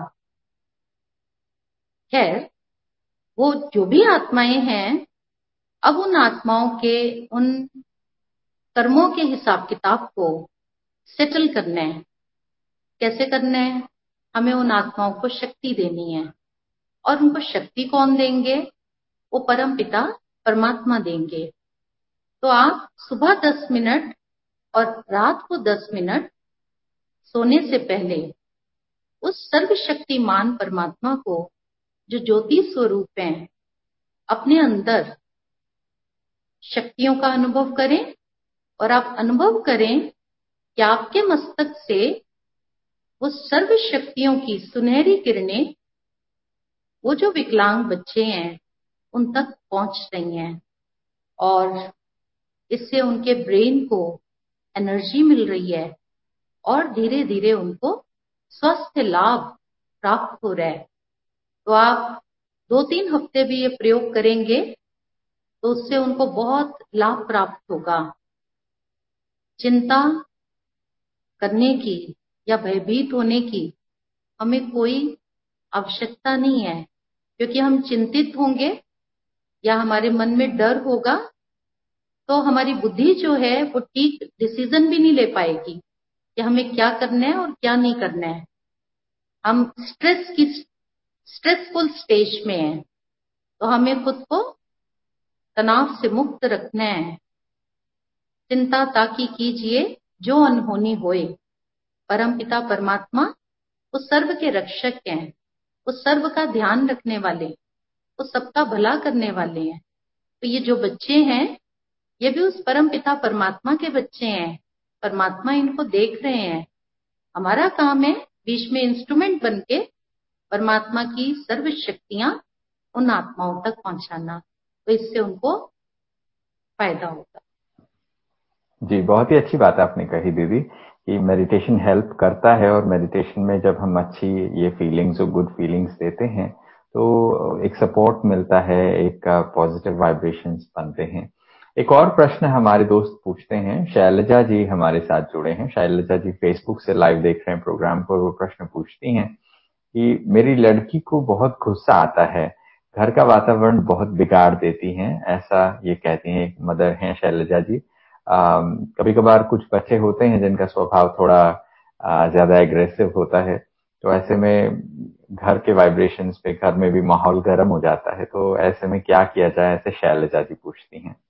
खैर, वो जो भी आत्माएं हैं, अब उन आत्माओं के उन कर्मों के हिसाब किताब को सेटल करना है। कैसे करना है? हमें उन आत्माओं को शक्ति देनी है, और उनको शक्ति कौन देंगे? वो परम पिता परमात्मा देंगे। तो आप सुबह 10 मिनट और रात को 10 मिनट सोने से पहले उस सर्वशक्तिमान परमात्मा को, जो ज्योति स्वरूप है, अपने अंदर शक्तियों का अनुभव करें। और आप अनुभव करें कि आपके मस्तक से वो सर्व शक्तियों की सुनहरी किरणें वो जो विकलांग बच्चे हैं उन तक पहुंच रही हैं, और इससे उनके ब्रेन को एनर्जी मिल रही है और धीरे धीरे उनको स्वास्थ्य लाभ प्राप्त हो रहा है। तो आप 2-3 हफ्ते भी ये प्रयोग करेंगे तो उससे उनको बहुत लाभ प्राप्त होगा। चिंता करने की या भयभीत होने की हमें कोई आवश्यकता नहीं है, क्योंकि हम चिंतित होंगे या हमारे मन में डर होगा तो हमारी बुद्धि जो है वो ठीक डिसीजन भी नहीं ले पाएगी कि हमें क्या करना है और क्या नहीं करना है। हम स्ट्रेसफुल स्टेज में हैं। तो हमें खुद को तनाव से मुक्त रखना है। चिंता ताकि कीजिए जो अनहोनी होए, परमपिता परमात्मा वो सर्व के रक्षक हैं, वो सर्व का ध्यान रखने वाले, वो सबका भला करने वाले हैं। तो ये जो बच्चे हैं ये भी उस परमपिता परमात्मा के बच्चे हैं, परमात्मा इनको देख रहे हैं। हमारा काम है बीच में इंस्ट्रूमेंट बनके परमात्मा की सर्व शक्तियां उन आत्माओं तक पहुंचाना, तो इससे उनको फायदा होगा। जी, बहुत ही अच्छी बात आपने कही दीदी कि मेडिटेशन हेल्प करता है, और मेडिटेशन में जब हम अच्छी ये फीलिंग्स और गुड फीलिंग्स देते हैं तो एक सपोर्ट मिलता है, एक पॉजिटिव वाइब्रेशंस बनते हैं। एक और प्रश्न हमारे दोस्त पूछते हैं, शैलजा जी हमारे साथ जुड़े हैं। शैलजा जी फेसबुक से लाइव देख रहे हैं प्रोग्राम को, वो प्रश्न पूछती हैं कि मेरी लड़की को बहुत गुस्सा आता है, घर का वातावरण बहुत बिगाड़ देती हैं, ऐसा ये कहती हैं। एक मदर हैं शैलजा जी। कभी कभार कुछ बच्चे होते हैं जिनका स्वभाव थोड़ा ज्यादा एग्रेसिव होता है, तो ऐसे में घर के वाइब्रेशंस पे घर में भी माहौल गर्म हो जाता है, तो ऐसे में क्या किया जाए, ऐसे शैलजा जी पूछती हैं।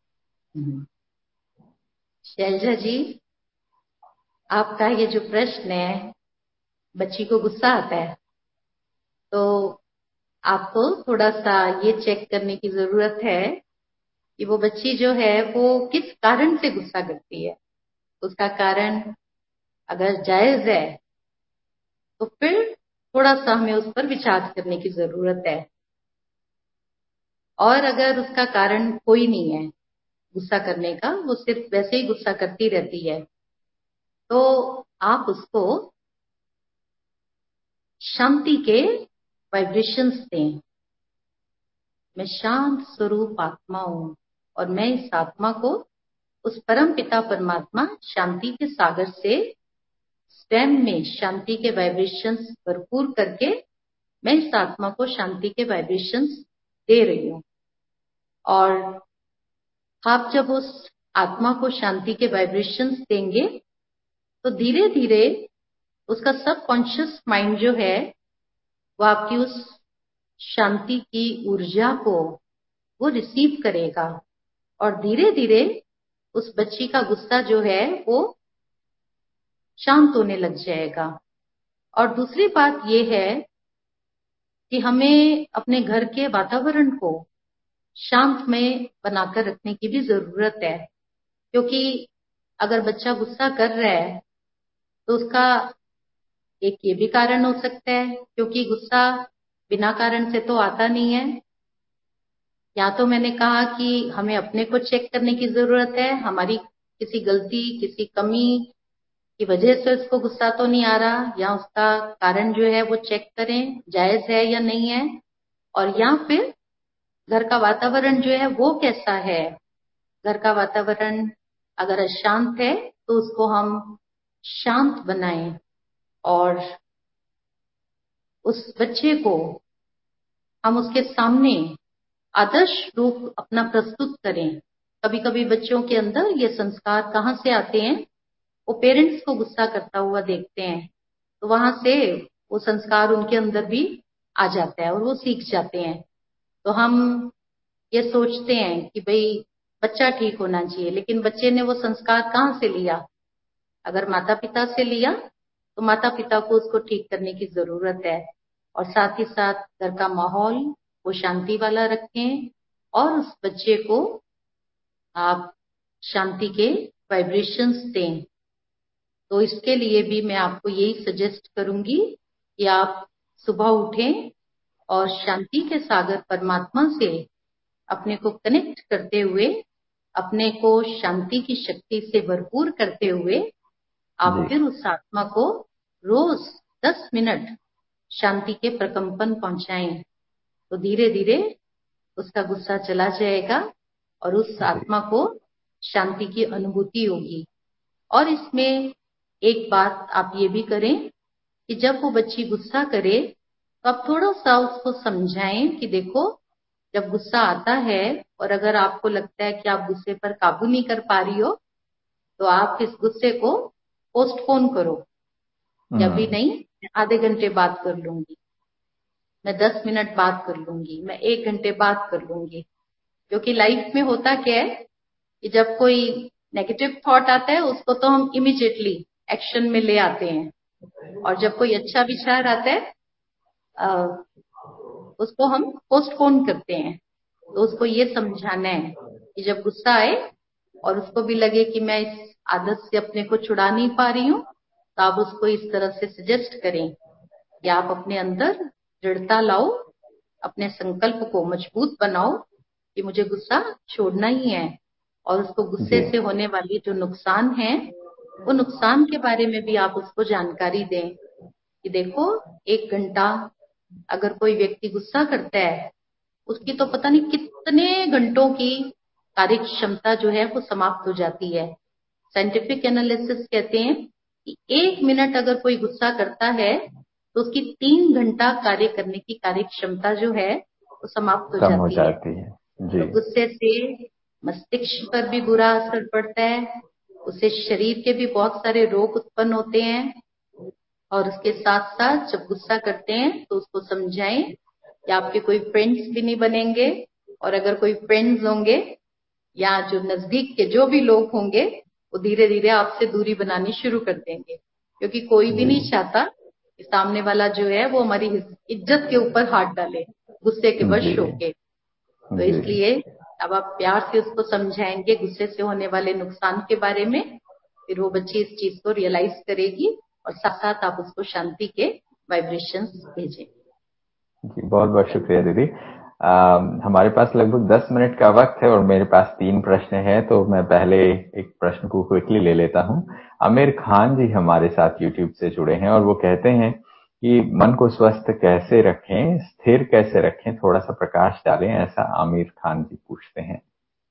शैलजा जी, आपका ये जो प्रश्न है, बच्ची को गुस्सा आता है, तो आपको थोड़ा सा ये चेक करने की जरूरत है कि वो बच्ची जो है वो किस कारण से गुस्सा करती है। उसका कारण अगर जायज है तो फिर थोड़ा सा हमें उस पर विचार करने की जरूरत है। और अगर उसका कारण कोई नहीं है गुस्सा करने का, वो सिर्फ वैसे ही गुस्सा करती रहती है, तो आप उसको शांति के वाइब्रेशंस दें। मैं शांत स्वरूप आत्मा हूं और मैं इस आत्मा को उस परम पिता परमात्मा शांति के सागर से स्वयं में शांति के वाइब्रेशंस भरपूर करके मैं इस आत्मा को शांति के वाइब्रेशंस दे रही हूँ। और आप जब उस आत्मा को शांति के वाइब्रेशंस देंगे तो धीरे धीरे उसका सबकॉन्शियस माइंड जो है वो आपकी उस शांति की ऊर्जा को वो रिसीव करेगा, और धीरे धीरे उस बच्ची का गुस्सा जो है वो शांत होने लग जाएगा। और दूसरी बात ये है कि हमें अपने घर के वातावरण को शांतमय बनाकर रखने की भी जरूरत है, क्योंकि अगर बच्चा गुस्सा कर रहा है तो उसका एक ये भी कारण हो सकता है, क्योंकि गुस्सा बिना कारण से तो आता नहीं है। या तो मैंने कहा कि हमें अपने को चेक करने की जरूरत है, हमारी किसी गलती किसी कमी की वजह से उसको गुस्सा तो नहीं आ रहा, या उसका कारण जो है वो चेक करें जायज है या नहीं है। और या फिर घर का वातावरण जो है वो कैसा है। घर का वातावरण अगर अशांत है तो उसको हम शांत बनाएं और उस बच्चे को हम उसके सामने आदर्श रूप अपना प्रस्तुत करें। कभी कभी बच्चों के अंदर ये संस्कार कहाँ से आते हैं, वो पेरेंट्स को गुस्सा करता हुआ देखते हैं, तो वहां से वो संस्कार उनके अंदर भी आ जाता है और वो सीख जाते हैं। तो हम ये सोचते हैं कि भाई बच्चा ठीक होना चाहिए, लेकिन बच्चे ने वो संस्कार कहाँ से लिया। अगर माता पिता से लिया तो माता पिता को उसको ठीक करने की जरूरत है, और साथ ही साथ घर का माहौल वो शांति वाला रखें और उस बच्चे को आप शांति के वाइब्रेशंस दें। तो इसके लिए भी मैं आपको यही सजेस्ट करूंगी कि आप सुबह उठें और शांति के सागर परमात्मा से अपने को कनेक्ट करते हुए, अपने को शांति की शक्ति से भरपूर करते हुए आप जी फिर उस आत्मा को रोज 10 मिनट शांति के प्रकंपन पहुंचाएं, तो धीरे धीरे उसका गुस्सा चला जाएगा और उस जी आत्मा को शांति की अनुभूति होगी। और इसमें एक बात आप ये भी करें कि जब वो बच्ची गुस्सा करे तो आप थोड़ा सा उसको समझाएं कि देखो, जब गुस्सा आता है और अगर आपको लगता है कि आप गुस्से पर काबू नहीं कर पा रही हो, तो आप इस गुस्से को पोस्टपोन करो, या भी हम्म नहीं आधे घंटे बाद कर लूंगी। मैं 10 मिनट बात कर लूंगी, मैं 1 घंटे बात कर लूंगी। क्योंकि लाइफ में होता क्या है कि जब कोई नेगेटिव थॉट आता है उसको तो हम इमीडिएटली एक्शन में ले आते हैं, और जब कोई अच्छा विचार आता है उसको हम पोस्टपोन करते हैं। तो उसको ये समझाना है कि जब गुस्सा आए और उसको भी लगे कि मैं इस आदत से अपने को छुड़ा नहीं पा रही हूँ, तो आप उसको इस तरह से सजेस्ट करें कि आप अपने अंदर दृढ़ता लाओ, अपने संकल्प को मजबूत बनाओ कि मुझे गुस्सा छोड़ना ही है, और उसको गुस्से जी से होने वाली जो नुकसान है वो नुकसान के बारे में भी आप उसको जानकारी दें कि देखो 1 घंटा अगर कोई व्यक्ति गुस्सा करता है, उसकी तो पता नहीं कितने घंटों की कार्य क्षमता जो है वो समाप्त हो जाती है। साइंटिफिक एनालिसिस कहते हैं कि 1 मिनट अगर कोई गुस्सा करता है तो उसकी 3 घंटा कार्य करने की कार्य क्षमता जो है वो समाप्त हो कम हो जाती है। जाती है। जी तो गुस्से से मस्तिष्क पर भी बुरा असर पड़ता है, उससे शरीर के भी बहुत सारे रोग उत्पन्न होते हैं। और उसके साथ साथ जब गुस्सा करते हैं तो उसको समझाएं कि आपके कोई फ्रेंड्स भी नहीं बनेंगे, और अगर कोई फ्रेंड्स होंगे या जो नजदीक के जो भी लोग होंगे वो धीरे धीरे आपसे दूरी बनानी शुरू कर देंगे, क्योंकि कोई भी जी नहीं चाहता कि सामने वाला जो है वो हमारी इज्जत के ऊपर हाथ डाले गुस्से के जी वश होके। तो जी इसलिए अब आप प्यार से उसको समझाएंगे गुस्से से होने वाले नुकसान के बारे में, फिर वो बच्ची इस चीज को रियलाइज करेगी, और साथ साथ आप उसको शांति के वाइब्रेशंस भेजें। जी, बहुत बहुत शुक्रिया दीदी। हमारे पास लगभग 10 मिनट का वक्त है और मेरे पास 3 प्रश्न हैं, तो मैं पहले एक प्रश्न को क्विकली ले लेता हूं। आमिर खान जी हमारे साथ यूट्यूब से जुड़े हैं और वो कहते हैं कि मन को स्वस्थ कैसे रखें, स्थिर कैसे रखें, थोड़ा सा प्रकाश डालें, ऐसा आमिर खान जी पूछते हैं।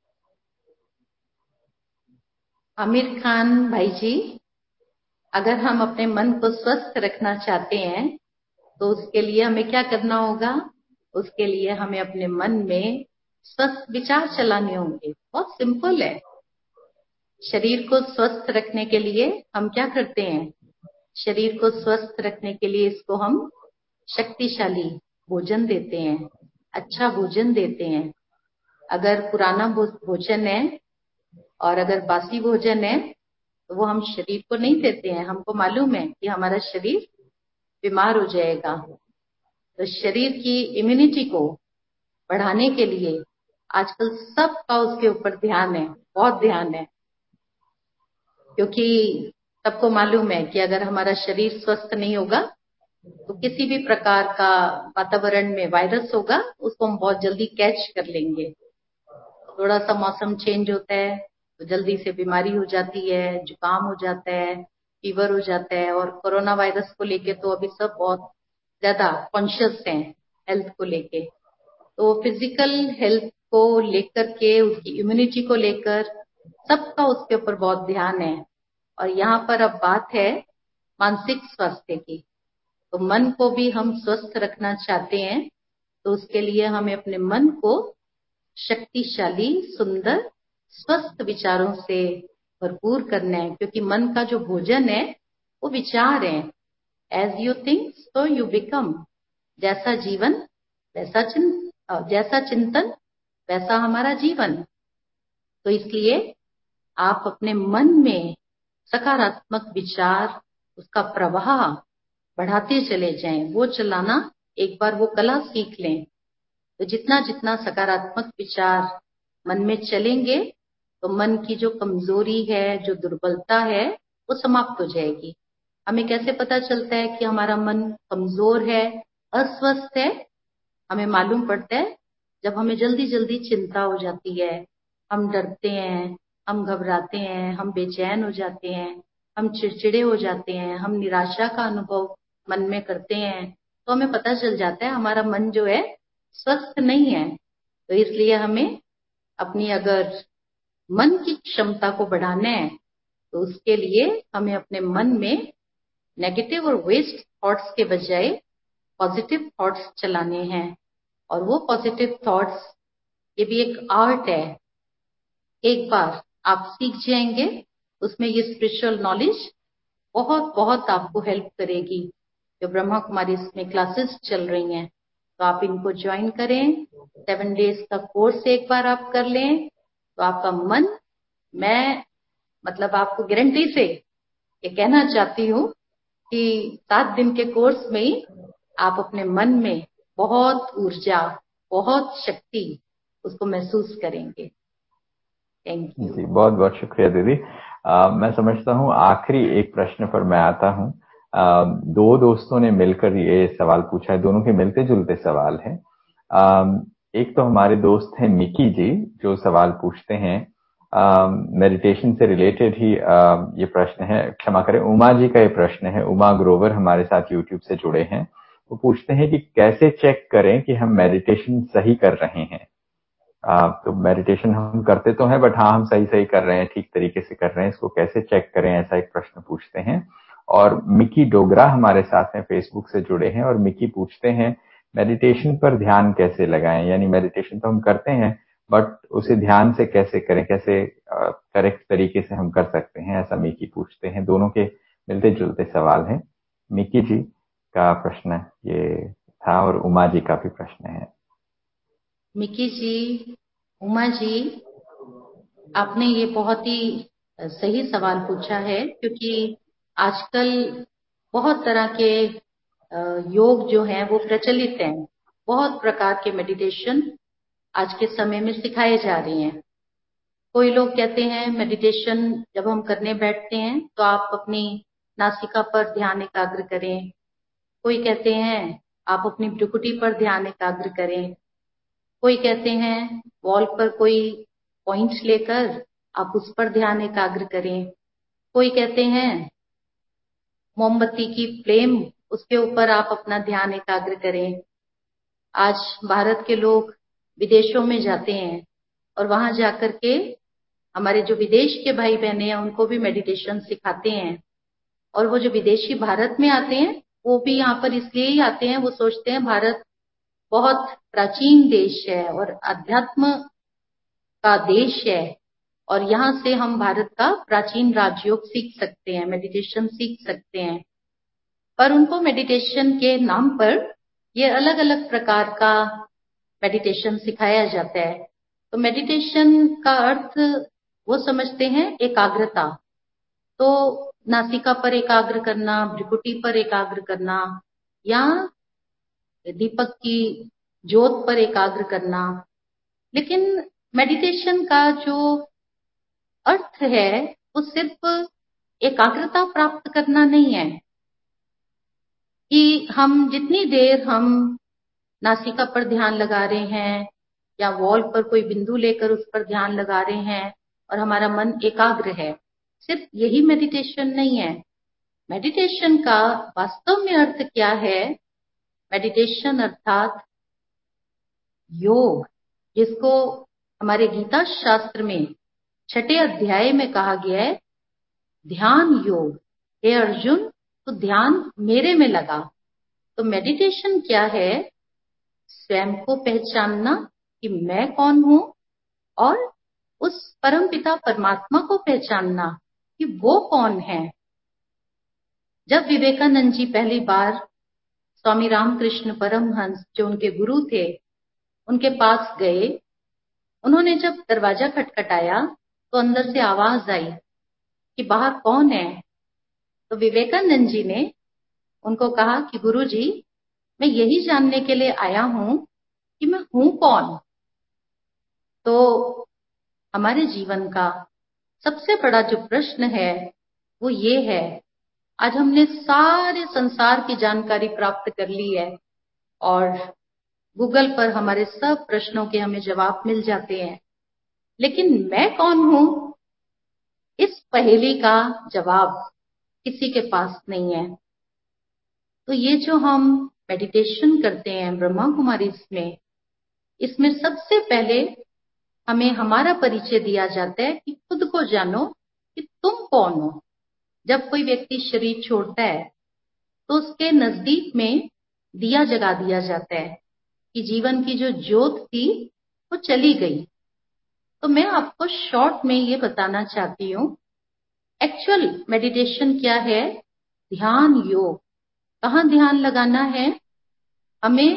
आमिर खान भाई जी, अगर हम अपने मन को स्वस्थ रखना चाहते हैं तो उसके लिए हमें क्या करना होगा? उसके लिए हमें अपने मन में स्वस्थ विचार चलाने होंगे। बहुत सिंपल है। शरीर को स्वस्थ रखने के लिए हम क्या करते हैं? शरीर को स्वस्थ रखने के लिए इसको हम शक्तिशाली भोजन देते हैं, अच्छा भोजन देते हैं। अगर पुराना भोजन है और अगर बासी भोजन है तो वो हम शरीर को नहीं देते हैं। हमको मालूम है कि हमारा शरीर बीमार हो जाएगा। तो शरीर की इम्यूनिटी को बढ़ाने के लिए आजकल सबका उसके ऊपर ध्यान है, बहुत ध्यान है। क्योंकि सबको मालूम है कि अगर हमारा शरीर स्वस्थ नहीं होगा तो किसी भी प्रकार का वातावरण में वायरस होगा, उसको हम बहुत जल्दी कैच कर लेंगे। थोड़ा सा मौसम चेंज होता है तो जल्दी से बीमारी हो जाती है, जुकाम हो जाता है, फीवर हो जाता है। और कोरोना वायरस को लेके तो अभी सब बहुत ज्यादा कॉन्शियस हैं हेल्थ को लेके। तो फिजिकल हेल्थ को लेकर के, उसकी इम्यूनिटी को लेकर सबका उसके ऊपर बहुत ध्यान है। और यहाँ पर अब बात है मानसिक स्वास्थ्य की। तो मन को भी हम स्वस्थ रखना चाहते हैं तो उसके लिए हमें अपने मन को शक्तिशाली, सुंदर, स्वस्थ विचारों से भरपूर करना है। क्योंकि मन का जो भोजन है वो विचार है। As you think so you become. जैसा जीवन जैसा चिंतन वैसा हमारा जीवन। तो इसलिए आप अपने मन में सकारात्मक विचार, उसका प्रवाह बढ़ाते चले जाएं। वो चलाना एक बार वो कला सीख लें तो जितना जितना सकारात्मक विचार मन में चलेंगे तो मन की जो कमजोरी है, जो दुर्बलता है, वो समाप्त हो जाएगी। हमें कैसे पता चलता है कि हमारा मन कमजोर है, अस्वस्थ है? हमें मालूम पड़ता है जब हमें जल्दी जल्दी चिंता हो जाती है, हम डरते हैं, हम घबराते हैं, हम बेचैन हो जाते हैं, हम चिड़चिड़े हो जाते हैं, हम निराशा का अनुभव मन में करते हैं, तो हमें पता चल जाता है हमारा मन जो है स्वस्थ नहीं है। तो इसलिए हमें अपनी अगर मन की क्षमता को बढ़ाना है तो उसके लिए हमें अपने मन में नेगेटिव और वेस्ट थॉट्स के बजाय पॉजिटिव थॉट्स चलाने हैं। और वो पॉजिटिव थॉट्स, ये भी एक आर्ट है। एक बार आप सीख जाएंगे उसमें ये स्पिरिचुअल नॉलेज बहुत बहुत आपको हेल्प करेगी। जो ब्रह्मा कुमारी इसमें क्लासेस चल रही हैं तो आप इनको ज्वाइन करें। 7 डेज का कोर्स एक बार आप कर लें तो आपका मन, मैं मतलब आपको गारंटी से ये कहना चाहती हूँ कि 7 दिन के कोर्स में ही आप अपने मन में बहुत ऊर्जा, बहुत शक्ति उसको महसूस करेंगे। थैंक यू जी, बहुत बहुत शुक्रिया दीदी। मैं समझता हूँ आखिरी एक प्रश्न पर मैं आता हूँ। दो दोस्तों ने मिलकर ये सवाल पूछा है, दोनों के मिलते जुलते सवाल हैं। एक तो हमारे दोस्त हैं मिकी जी, जो सवाल पूछते हैं मेडिटेशन से रिलेटेड ही ये प्रश्न है, क्षमा करें, उमा जी का ये प्रश्न है। उमा ग्रोवर हमारे साथ यूट्यूब से जुड़े हैं। वो पूछते हैं कि कैसे चेक करें कि हम मेडिटेशन सही कर रहे हैं। तो मेडिटेशन हम करते तो हैं, बट हाँ, हम सही सही कर रहे हैं, ठीक तरीके से कर रहे हैं, इसको कैसे चेक करें, ऐसा एक प्रश्न पूछते हैं। और मिकी डोगरा हमारे साथ हैं, फेसबुक से जुड़े हैं, और मिकी पूछते हैं मेडिटेशन पर ध्यान कैसे लगाएं, यानी मेडिटेशन तो हम करते हैं बट उसे ध्यान से कैसे करें, कैसे करेक्ट तरीके से हम कर सकते हैं, ऐसा मिकी पूछते हैं। दोनों के मिलते जुलते सवाल हैं। मिकी जी का प्रश्न ये था और उमा जी का भी प्रश्न है। मिकी जी, उमा जी, आपने ये बहुत ही सही सवाल पूछा है, क्योंकि आजकल बहुत तरह के योग जो हैं वो प्रचलित हैं। बहुत प्रकार के मेडिटेशन आज के समय में सिखाए जा रहे हैं। कोई लोग कहते हैं मेडिटेशन जब हम करने बैठते हैं तो आप अपनी नासिका पर ध्यान एकाग्र करें। कोई कहते हैं आप अपनी भ्रुकुटी पर ध्यान एकाग्र करें। कोई कहते हैं वॉल पर कोई पॉइंट्स लेकर आप उस पर ध्यान एकाग्र करें। कोई कहते हैं मोमबत्ती की फ्लेम, उसके ऊपर आप अपना ध्यान एकाग्र करें। आज भारत के लोग विदेशों में जाते हैं और वहां जाकर के हमारे जो विदेश के भाई बहने हैं उनको भी मेडिटेशन सिखाते हैं। और वो जो विदेशी भारत में आते हैं वो भी यहाँ पर इसलिए ही आते हैं, वो सोचते हैं भारत बहुत प्राचीन देश है और अध्यात्म का देश है, और यहाँ से हम भारत का प्राचीन राजयोग सीख सकते हैं, मेडिटेशन सीख सकते हैं। पर उनको मेडिटेशन के नाम पर ये अलग अलग प्रकार का मेडिटेशन सिखाया जाता है। तो मेडिटेशन का अर्थ वो समझते हैं एकाग्रता। तो नासिका पर एकाग्र करना, भ्रुकुटी पर एकाग्र करना, या दीपक की ज्योत पर एकाग्र करना। लेकिन मेडिटेशन का जो अर्थ है वो सिर्फ एकाग्रता प्राप्त करना नहीं है कि हम जितनी देर हम नासिका पर ध्यान लगा रहे हैं या वॉल पर कोई बिंदु लेकर उस पर ध्यान लगा रहे हैं और हमारा मन एकाग्र है, सिर्फ यही मेडिटेशन नहीं है। मेडिटेशन का वास्तव में अर्थ क्या है? मेडिटेशन अर्थात योग, जिसको हमारे गीता शास्त्र में 6 अध्याय में कहा गया है ध्यान योग। हे अर्जुन, तो ध्यान मेरे में लगा। तो मेडिटेशन क्या है? स्वयं को पहचानना कि मैं कौन हूं, और उस परमपिता परमात्मा को पहचानना कि वो कौन है। जब विवेकानंद जी पहली बार स्वामी रामकृष्ण परमहंस जो उनके गुरु थे उनके पास गए, उन्होंने जब दरवाजा खटखटाया तो अंदर से आवाज आई कि बाहर कौन है। तो विवेकानंद जी ने उनको कहा कि गुरु जी, मैं यही जानने के लिए आया हूं कि मैं हूं कौन। तो हमारे जीवन का सबसे बड़ा जो प्रश्न है वो ये है, आज हमने सारे संसार की जानकारी प्राप्त कर ली है और गूगल पर हमारे सब प्रश्नों के हमें जवाब मिल जाते हैं, लेकिन मैं कौन हूं, इस पहेली का जवाब किसी के पास नहीं है। तो ये जो हम मेडिटेशन करते हैं ब्रह्मा कुमारी में, इसमें सबसे पहले हमें हमारा परिचय दिया जाता है कि खुद को जानो कि तुम कौन हो। जब कोई व्यक्ति शरीर छोड़ता है तो उसके नजदीक में दिया जगा दिया जाता है कि जीवन की जो ज्योत थी वो चली गई। तो मैं आपको शॉर्ट में ये बताना चाहती हूँ एक्चुअल मेडिटेशन क्या है। ध्यान योग, कहाँ ध्यान लगाना है? हमें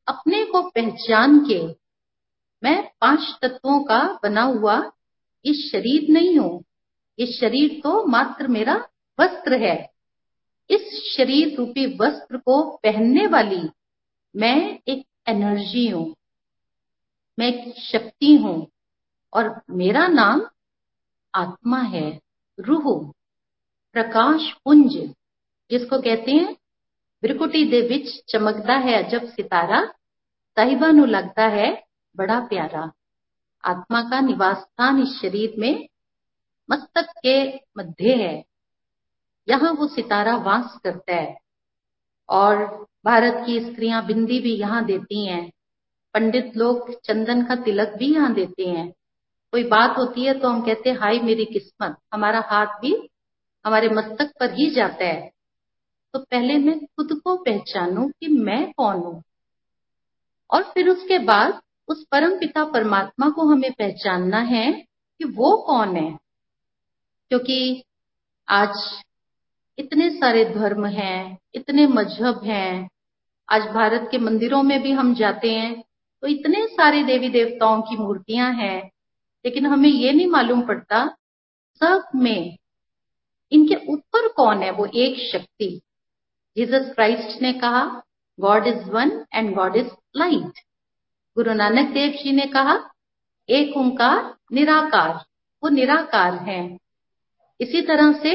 अपने को पहचान के मैं 5 तत्वों का बना हुआ ये शरीर नहीं हूं। ये शरीर तो मात्र मेरा वस्त्र है। इस शरीर रूपी वस्त्र को पहनने वाली मैं एक एनर्जी हूं, मैं एक शक्ति हूं और मेरा नाम आत्मा है, रूह, प्रकाश पुंज, जिसको कहते हैं ब्रिकुटी दे विच चमकता है अजब सितारा, साहिबा नु लगता है बड़ा प्यारा। आत्मा का निवास स्थान इस शरीर में मस्तक के मध्य है। यहाँ वो सितारा वास करता है और भारत की स्त्रियां बिंदी भी यहाँ देती हैं। पंडित लोग चंदन का तिलक भी यहाँ देते हैं। कोई बात होती है तो हम कहते हैं हाय मेरी किस्मत, हमारा हाथ भी हमारे मस्तक पर ही जाता है। तो पहले मैं खुद को पहचानूं कि मैं कौन हूं और फिर उसके बाद उस परम पिता परमात्मा को हमें पहचानना है कि वो कौन है। क्योंकि आज इतने सारे धर्म हैं, इतने मजहब हैं। आज भारत के मंदिरों में भी हम जाते हैं तो इतने सारे देवी देवताओं की मूर्तियां हैं, लेकिन हमें ये नहीं मालूम पड़ता सब में इनके ऊपर कौन है, वो एक शक्ति। जीसस क्राइस्ट ने कहा God is one and God is light. Guru Nanak Dev ji ने कहा एक ओंकार निराकार, वो निराकार है। इसी तरह से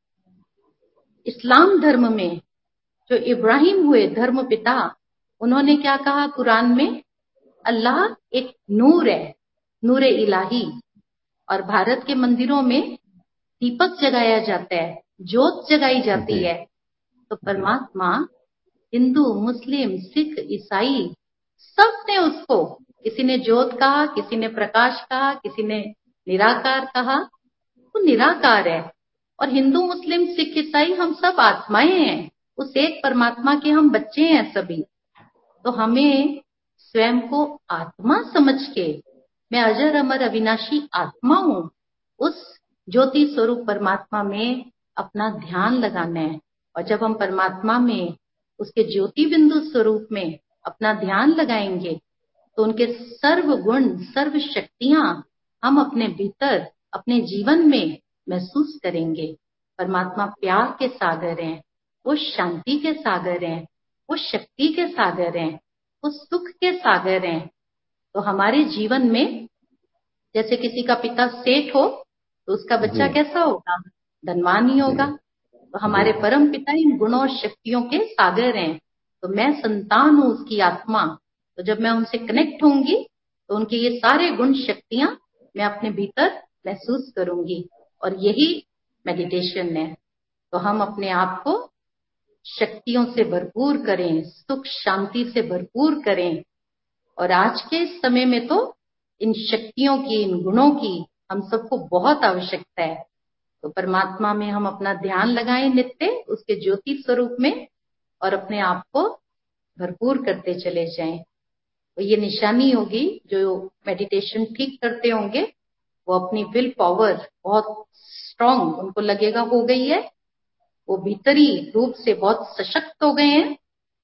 इस्लाम धर्म में जो इब्राहिम हुए धर्म पिता, उन्होंने क्या कहा कुरान में, अल्लाह एक नूर है, नूर इलाही। और भारत के मंदिरों में दीपक जगाया जाता है, ज्योत जगाई जाती जी है। तो परमात्मा हिंदू, मुस्लिम, सिख, ईसाई सब ने उसको, किसी ने ज्योत कहा, किसी ने प्रकाश कहा, किसी ने निराकार कहा। वो निराकार है। और हिंदू, मुस्लिम, सिख, ईसाई हम सब आत्माएं हैं, उस एक परमात्मा के हम बच्चे हैं सभी। तो हमें स्वयं को आत्मा समझ के, मैं अजर अमर अविनाशी आत्मा हूं, उस ज्योति स्वरूप परमात्मा में अपना ध्यान लगाना है। और जब हम परमात्मा में, उसके ज्योति बिंदु स्वरूप में अपना ध्यान लगाएंगे तो उनके सर्व गुण, सर्व शक्तियां हम अपने भीतर, अपने जीवन में महसूस करेंगे। परमात्मा प्यार के सागर हैं, वो शांति के सागर हैं, वो शक्ति के सागर हैं, वो सुख के सागर हैं। तो हमारे जीवन में जैसे किसी का पिता सेठ हो तो उसका बच्चा जी कैसा होगा, धनवान ही जी होगा। तो जी हमारे परम पिता इन गुणों और शक्तियों के सागर हैं। तो मैं संतान हूं उसकी आत्मा। तो जब मैं उनसे कनेक्ट होंगी तो उनके ये सारे गुण शक्तियां मैं अपने भीतर महसूस करूंगी। और यही मेडिटेशन है। तो हम अपने आप को शक्तियों से भरपूर करें, सुख शांति से भरपूर करें। और आज के समय में तो इन शक्तियों की, इन गुणों की हम सबको बहुत आवश्यकता है। तो परमात्मा में हम अपना ध्यान लगाएं नित्य, उसके ज्योति स्वरूप में, और अपने आप को भरपूर करते चले जाएं। तो ये निशानी होगी, जो मेडिटेशन ठीक करते होंगे वो अपनी विल पावर बहुत स्ट्रांग, उनको लगेगा हो गई है, वो भीतरी रूप से बहुत सशक्त हो गए हैं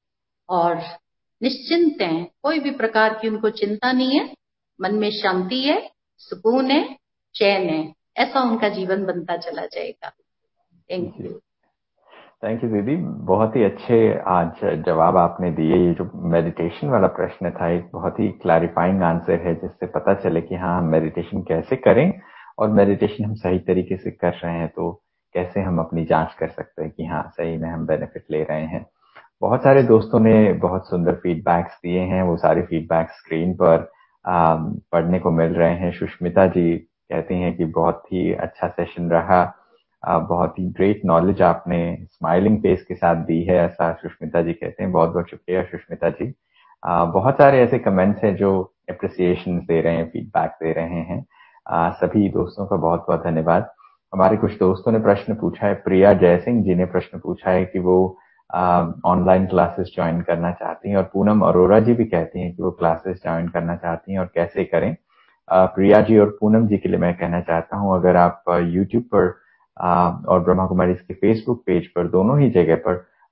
और निश्चिंत हैं। कोई भी प्रकार की उनको चिंता नहीं है, मन में शांति है, सुकून है, चैन है। ऐसा उनका जीवन बनता चला जाएगा। Thank ji you. Thank you दीदी, बहुत ही अच्छे आज जवाब आपने दिए। ये जो मेडिटेशन वाला प्रश्न था एक बहुत ही क्लैरिफाइंग आंसर है, जिससे पता चले कि हाँ हम मेडिटेशन कैसे करें और मेडिटेशन हम सही तरीके से कर रहे हैं तो कैसे हम अपनी जांच कर सकते हैं कि हाँ सही में हम बेनिफिट ले रहे हैं। बहुत सारे दोस्तों ने बहुत सुंदर फीडबैक्स दिए हैं, वो सारे फीडबैक स्क्रीन पर पढ़ने को मिल रहे हैं। सुष्मिता जी कहती हैं कि बहुत ही अच्छा सेशन रहा, बहुत ही ग्रेट नॉलेज आपने स्माइलिंग फेस के साथ दी है, ऐसा सुष्मिता जी कहते हैं। बहुत बहुत शुक्रिया सुष्मिता जी। बहुत सारे ऐसे कमेंट्स हैं जो अप्रिसिएशन दे रहे हैं, फीडबैक दे रहे हैं। सभी दोस्तों का बहुत बहुत धन्यवाद। हमारे कुछ दोस्तों ने प्रश्न पूछा है। प्रिया जयसिंह जी ने प्रश्न पूछा है कि वो ऑनलाइन क्लासेस ज्वाइन करना चाहती हैं, और पूनम अरोरा जी भी कहती हैं कि वो क्लासेस ज्वाइन करना चाहती हैं और कैसे करें। प्रिया जी और पूनम जी के लिए मैं कहना चाहता हूं, अगर आप यूट्यूब पर और ब्रह्मा कुमारी के फेसबुक पेज पर, दोनों ही जगह पर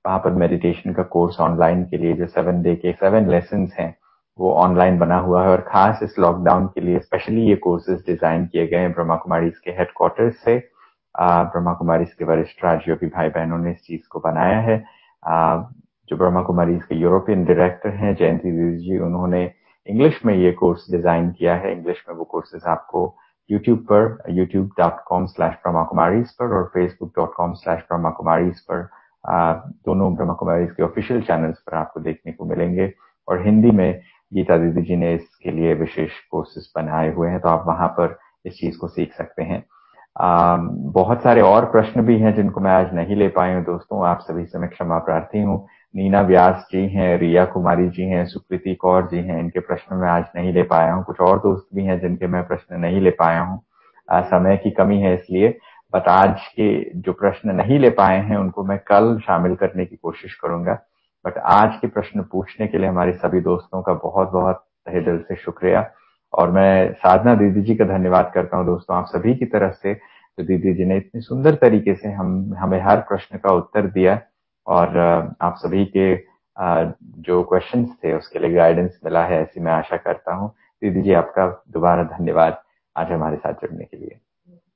वहाँ पर मेडिटेशन का कोर्स ऑनलाइन के लिए जो 7 डे के 7 लेसन हैं वो ऑनलाइन बना हुआ है, और खास इस लॉकडाउन के लिए स्पेशली ये कोर्सेज डिजाइन किए गए हैं ब्रह्मा कुमारीज के हेडक्वार्टर्स से। ब्रह्मा कुमारीज के वरिष्ठ राजयोगी भाई बहनों ने इस चीज को बनाया है। जो ब्रह्मा कुमारीज के यूरोपियन डायरेक्टर हैं जयंती दीदी जी, उन्होंने इंग्लिश में ये कोर्स डिजाइन किया है। इंग्लिश में वो कोर्सेज आपको यूट्यूब पर youtube.com/brahmakumaris पर और facebook.com/brahmakumaris पर दोनों ब्रह्मा कुमारीज के ऑफिशियल चैनल्स पर आपको देखने को मिलेंगे। और हिंदी में गीता दीदी जी ने इसके लिए विशेष कोर्सेज बनाए हुए हैं, तो आप वहां पर इस चीज को सीख सकते हैं। बहुत सारे और प्रश्न भी हैं जिनको मैं आज नहीं ले पाई हूँ दोस्तों, आप सभी से मैं क्षमा प्रार्थी हूँ। नीना व्यास जी हैं, रिया कुमारी जी हैं, सुकृति कौर जी हैं, इनके प्रश्न मैं आज नहीं ले पाया हूँ। कुछ और दोस्त भी हैं जिनके मैं प्रश्न नहीं ले पाया हूँ, समय की कमी है इसलिए। बट आज के जो प्रश्न नहीं ले पाए हैं उनको मैं कल शामिल करने की कोशिश करूंगा। बट आज के प्रश्न पूछने के लिए हमारे सभी दोस्तों का बहुत बहुत तहे दिल से शुक्रिया। और मैं साधना दीदी जी का धन्यवाद करता हूँ दोस्तों, आप सभी की तरफ से, तो दीदी जी ने इतनी सुंदर तरीके से हमें हर प्रश्न का उत्तर दिया, और आप सभी के जो क्वेश्चंस थे उसके लिए गाइडेंस मिला है, ऐसी मैं आशा करता हूँ। दीदी जी आपका दोबारा धन्यवाद आज हमारे साथ जुड़ने के लिए।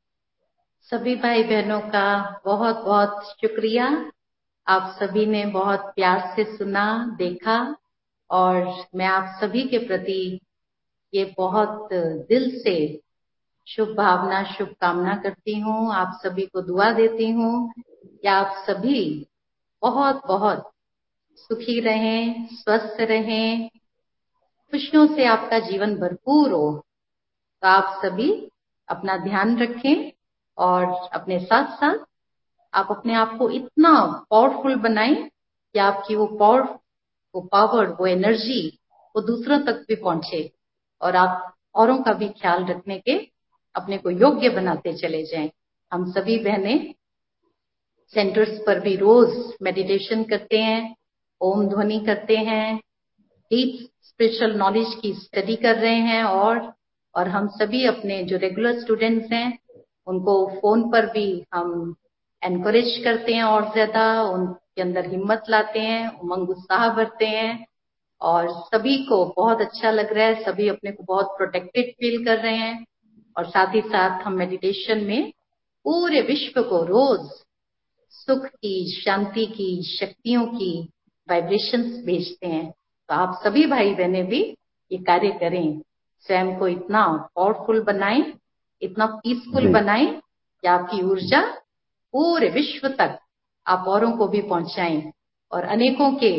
सभी भाई बहनों का बहुत बहुत शुक्रिया। आप सभी ने बहुत प्यार से सुना, देखा, और मैं आप सभी के प्रति ये बहुत दिल से शुभ भावना, शुभकामना करती हूँ। आप सभी को दुआ देती हूँ कि आप सभी बहुत बहुत सुखी रहें, स्वस्थ रहें, खुशियों से आपका जीवन भरपूर हो। तो आप सभी अपना ध्यान रखें, और अपने साथ साथ आप अपने आप को इतना पावरफुल बनाएं कि आपकी वो पावर, वो एनर्जी वो दूसरों तक भी पहुंचे, और आप औरों का भी ख्याल रखने के अपने को योग्य बनाते चले जाएं। हम सभी बहनें सेंटर्स पर भी रोज मेडिटेशन करते हैं, ओम ध्वनि करते हैं, डीप स्पिरिचुअल नॉलेज की स्टडी कर रहे हैं, और हम सभी अपने जो रेगुलर स्टूडेंट्स हैं उनको फोन पर भी हम एनकरेज करते हैं, और ज्यादा उनके अंदर हिम्मत लाते हैं, उमंग उत्साह भरते हैं, और सभी को बहुत अच्छा लग रहा है। सभी अपने को बहुत प्रोटेक्टेड फील कर रहे हैं, और साथ ही साथ हम मेडिटेशन में पूरे विश्व को रोज सुख की, शांति की, शक्तियों की वाइब्रेशंस भेजते हैं। तो आप सभी भाई बहनें भी ये कार्य करें, स्वयं को इतना पावरफुल बनाएं, इतना पीसफुल बनाएं कि आपकी ऊर्जा पूरे विश्व तक आप औरों को भी पहुंचाएं, और अनेकों के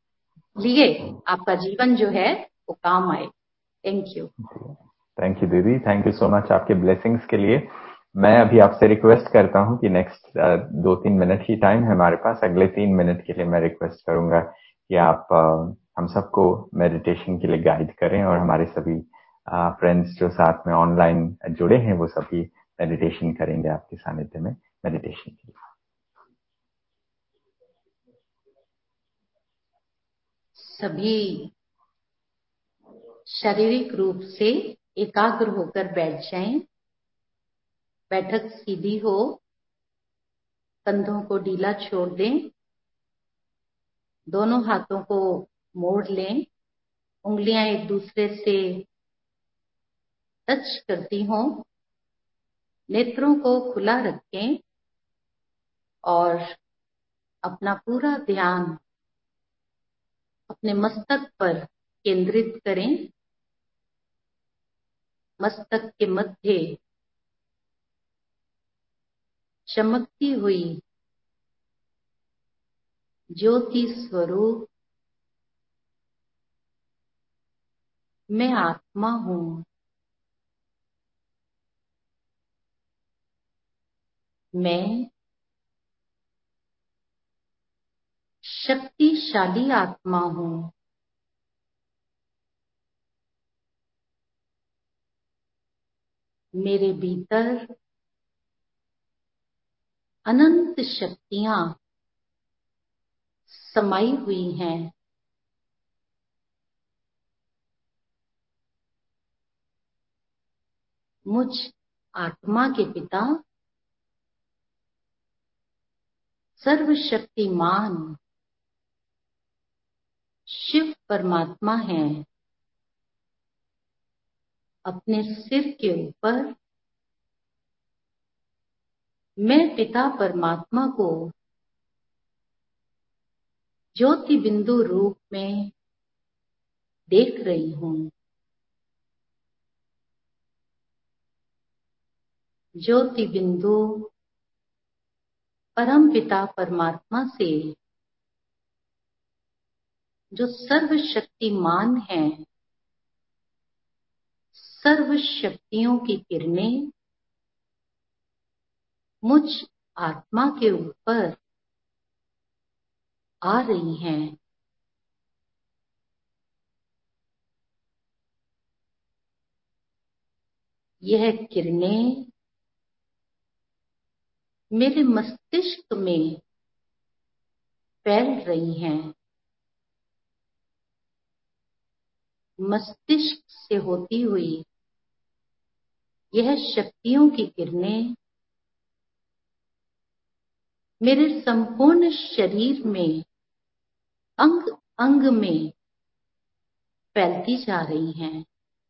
लिए आपका जीवन जो है वो काम आए। Thank you. थैंक यू दीदी, थैंक यू सो मच आपके ब्लेसिंग्स के लिए। मैं अभी आपसे रिक्वेस्ट करता हूं कि नेक्स्ट 2-3 मिनट ही टाइम है हमारे पास, अगले 3 मिनट के लिए मैं रिक्वेस्ट करूंगा कि आप हम सबको मेडिटेशन के लिए गाइड करें, और हमारे सभी फ्रेंड्स जो साथ में ऑनलाइन जुड़े हैं वो सभी मेडिटेशन करेंगे आपके सानिध्य में, मेडिटेशन के लिए। सभी शारीरिक रूप से एकाग्र होकर बैठ जाएं। बैठक सीधी हो, कंधों को ढीला छोड़ दें, दोनों हाथों को मोड़ लें, उंगलियां एक दूसरे से टच करती हों, नेत्रों को खुला रखें, और अपना पूरा ध्यान अपने मस्तक पर केंद्रित करें। मस्तक के मध्य चमकती हुई ज्योति स्वरूप मैं आत्मा हूं। मैं शक्तिशाली आत्मा हूं। मेरे भीतर अनंत शक्तियां समाई हुई हैं। मुझ आत्मा के पिता सर्वशक्तिमान शिव परमात्मा हैं, अपने सिर के ऊपर मैं पिता परमात्मा को ज्योति बिंदु रूप में देख रही हूँ। ज्योति बिंदु परम पिता परमात्मा से जो सर्वशक्तिमान है, सर्व शक्तियों की किरणें मुझ आत्मा के ऊपर आ रही हैं। यह किरणें मेरे मस्तिष्क में फैल रही हैं। मस्तिष्क से होती हुई यह शक्तियों की किरणें मेरे संपूर्ण शरीर में अंग अंग में फैलती जा रही हैं।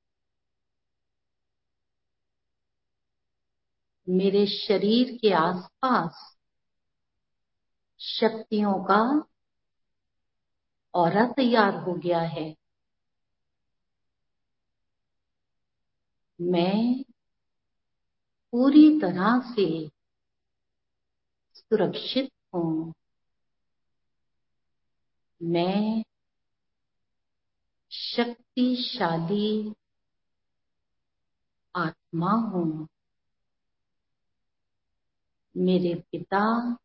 मेरे शरीर के आसपास शक्तियों का ऑरा तैयार हो गया है। मैं पूरी तरह से सुरक्षित हूँ। मैं शक्तिशाली आत्मा हूँ। मेरे पिता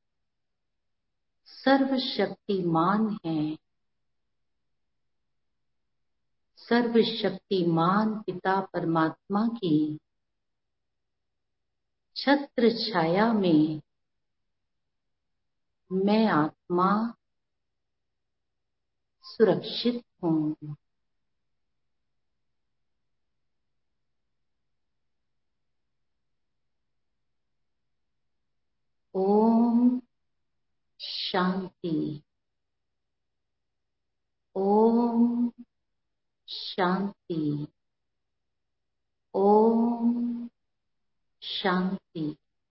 सर्वशक्तिमान हैं। सर्वशक्तिमान पिता परमात्मा की छत्र छाया में मैं आत्मा सुरक्षित हूँ। ओम शांति। ओम शांति। ओम शांति।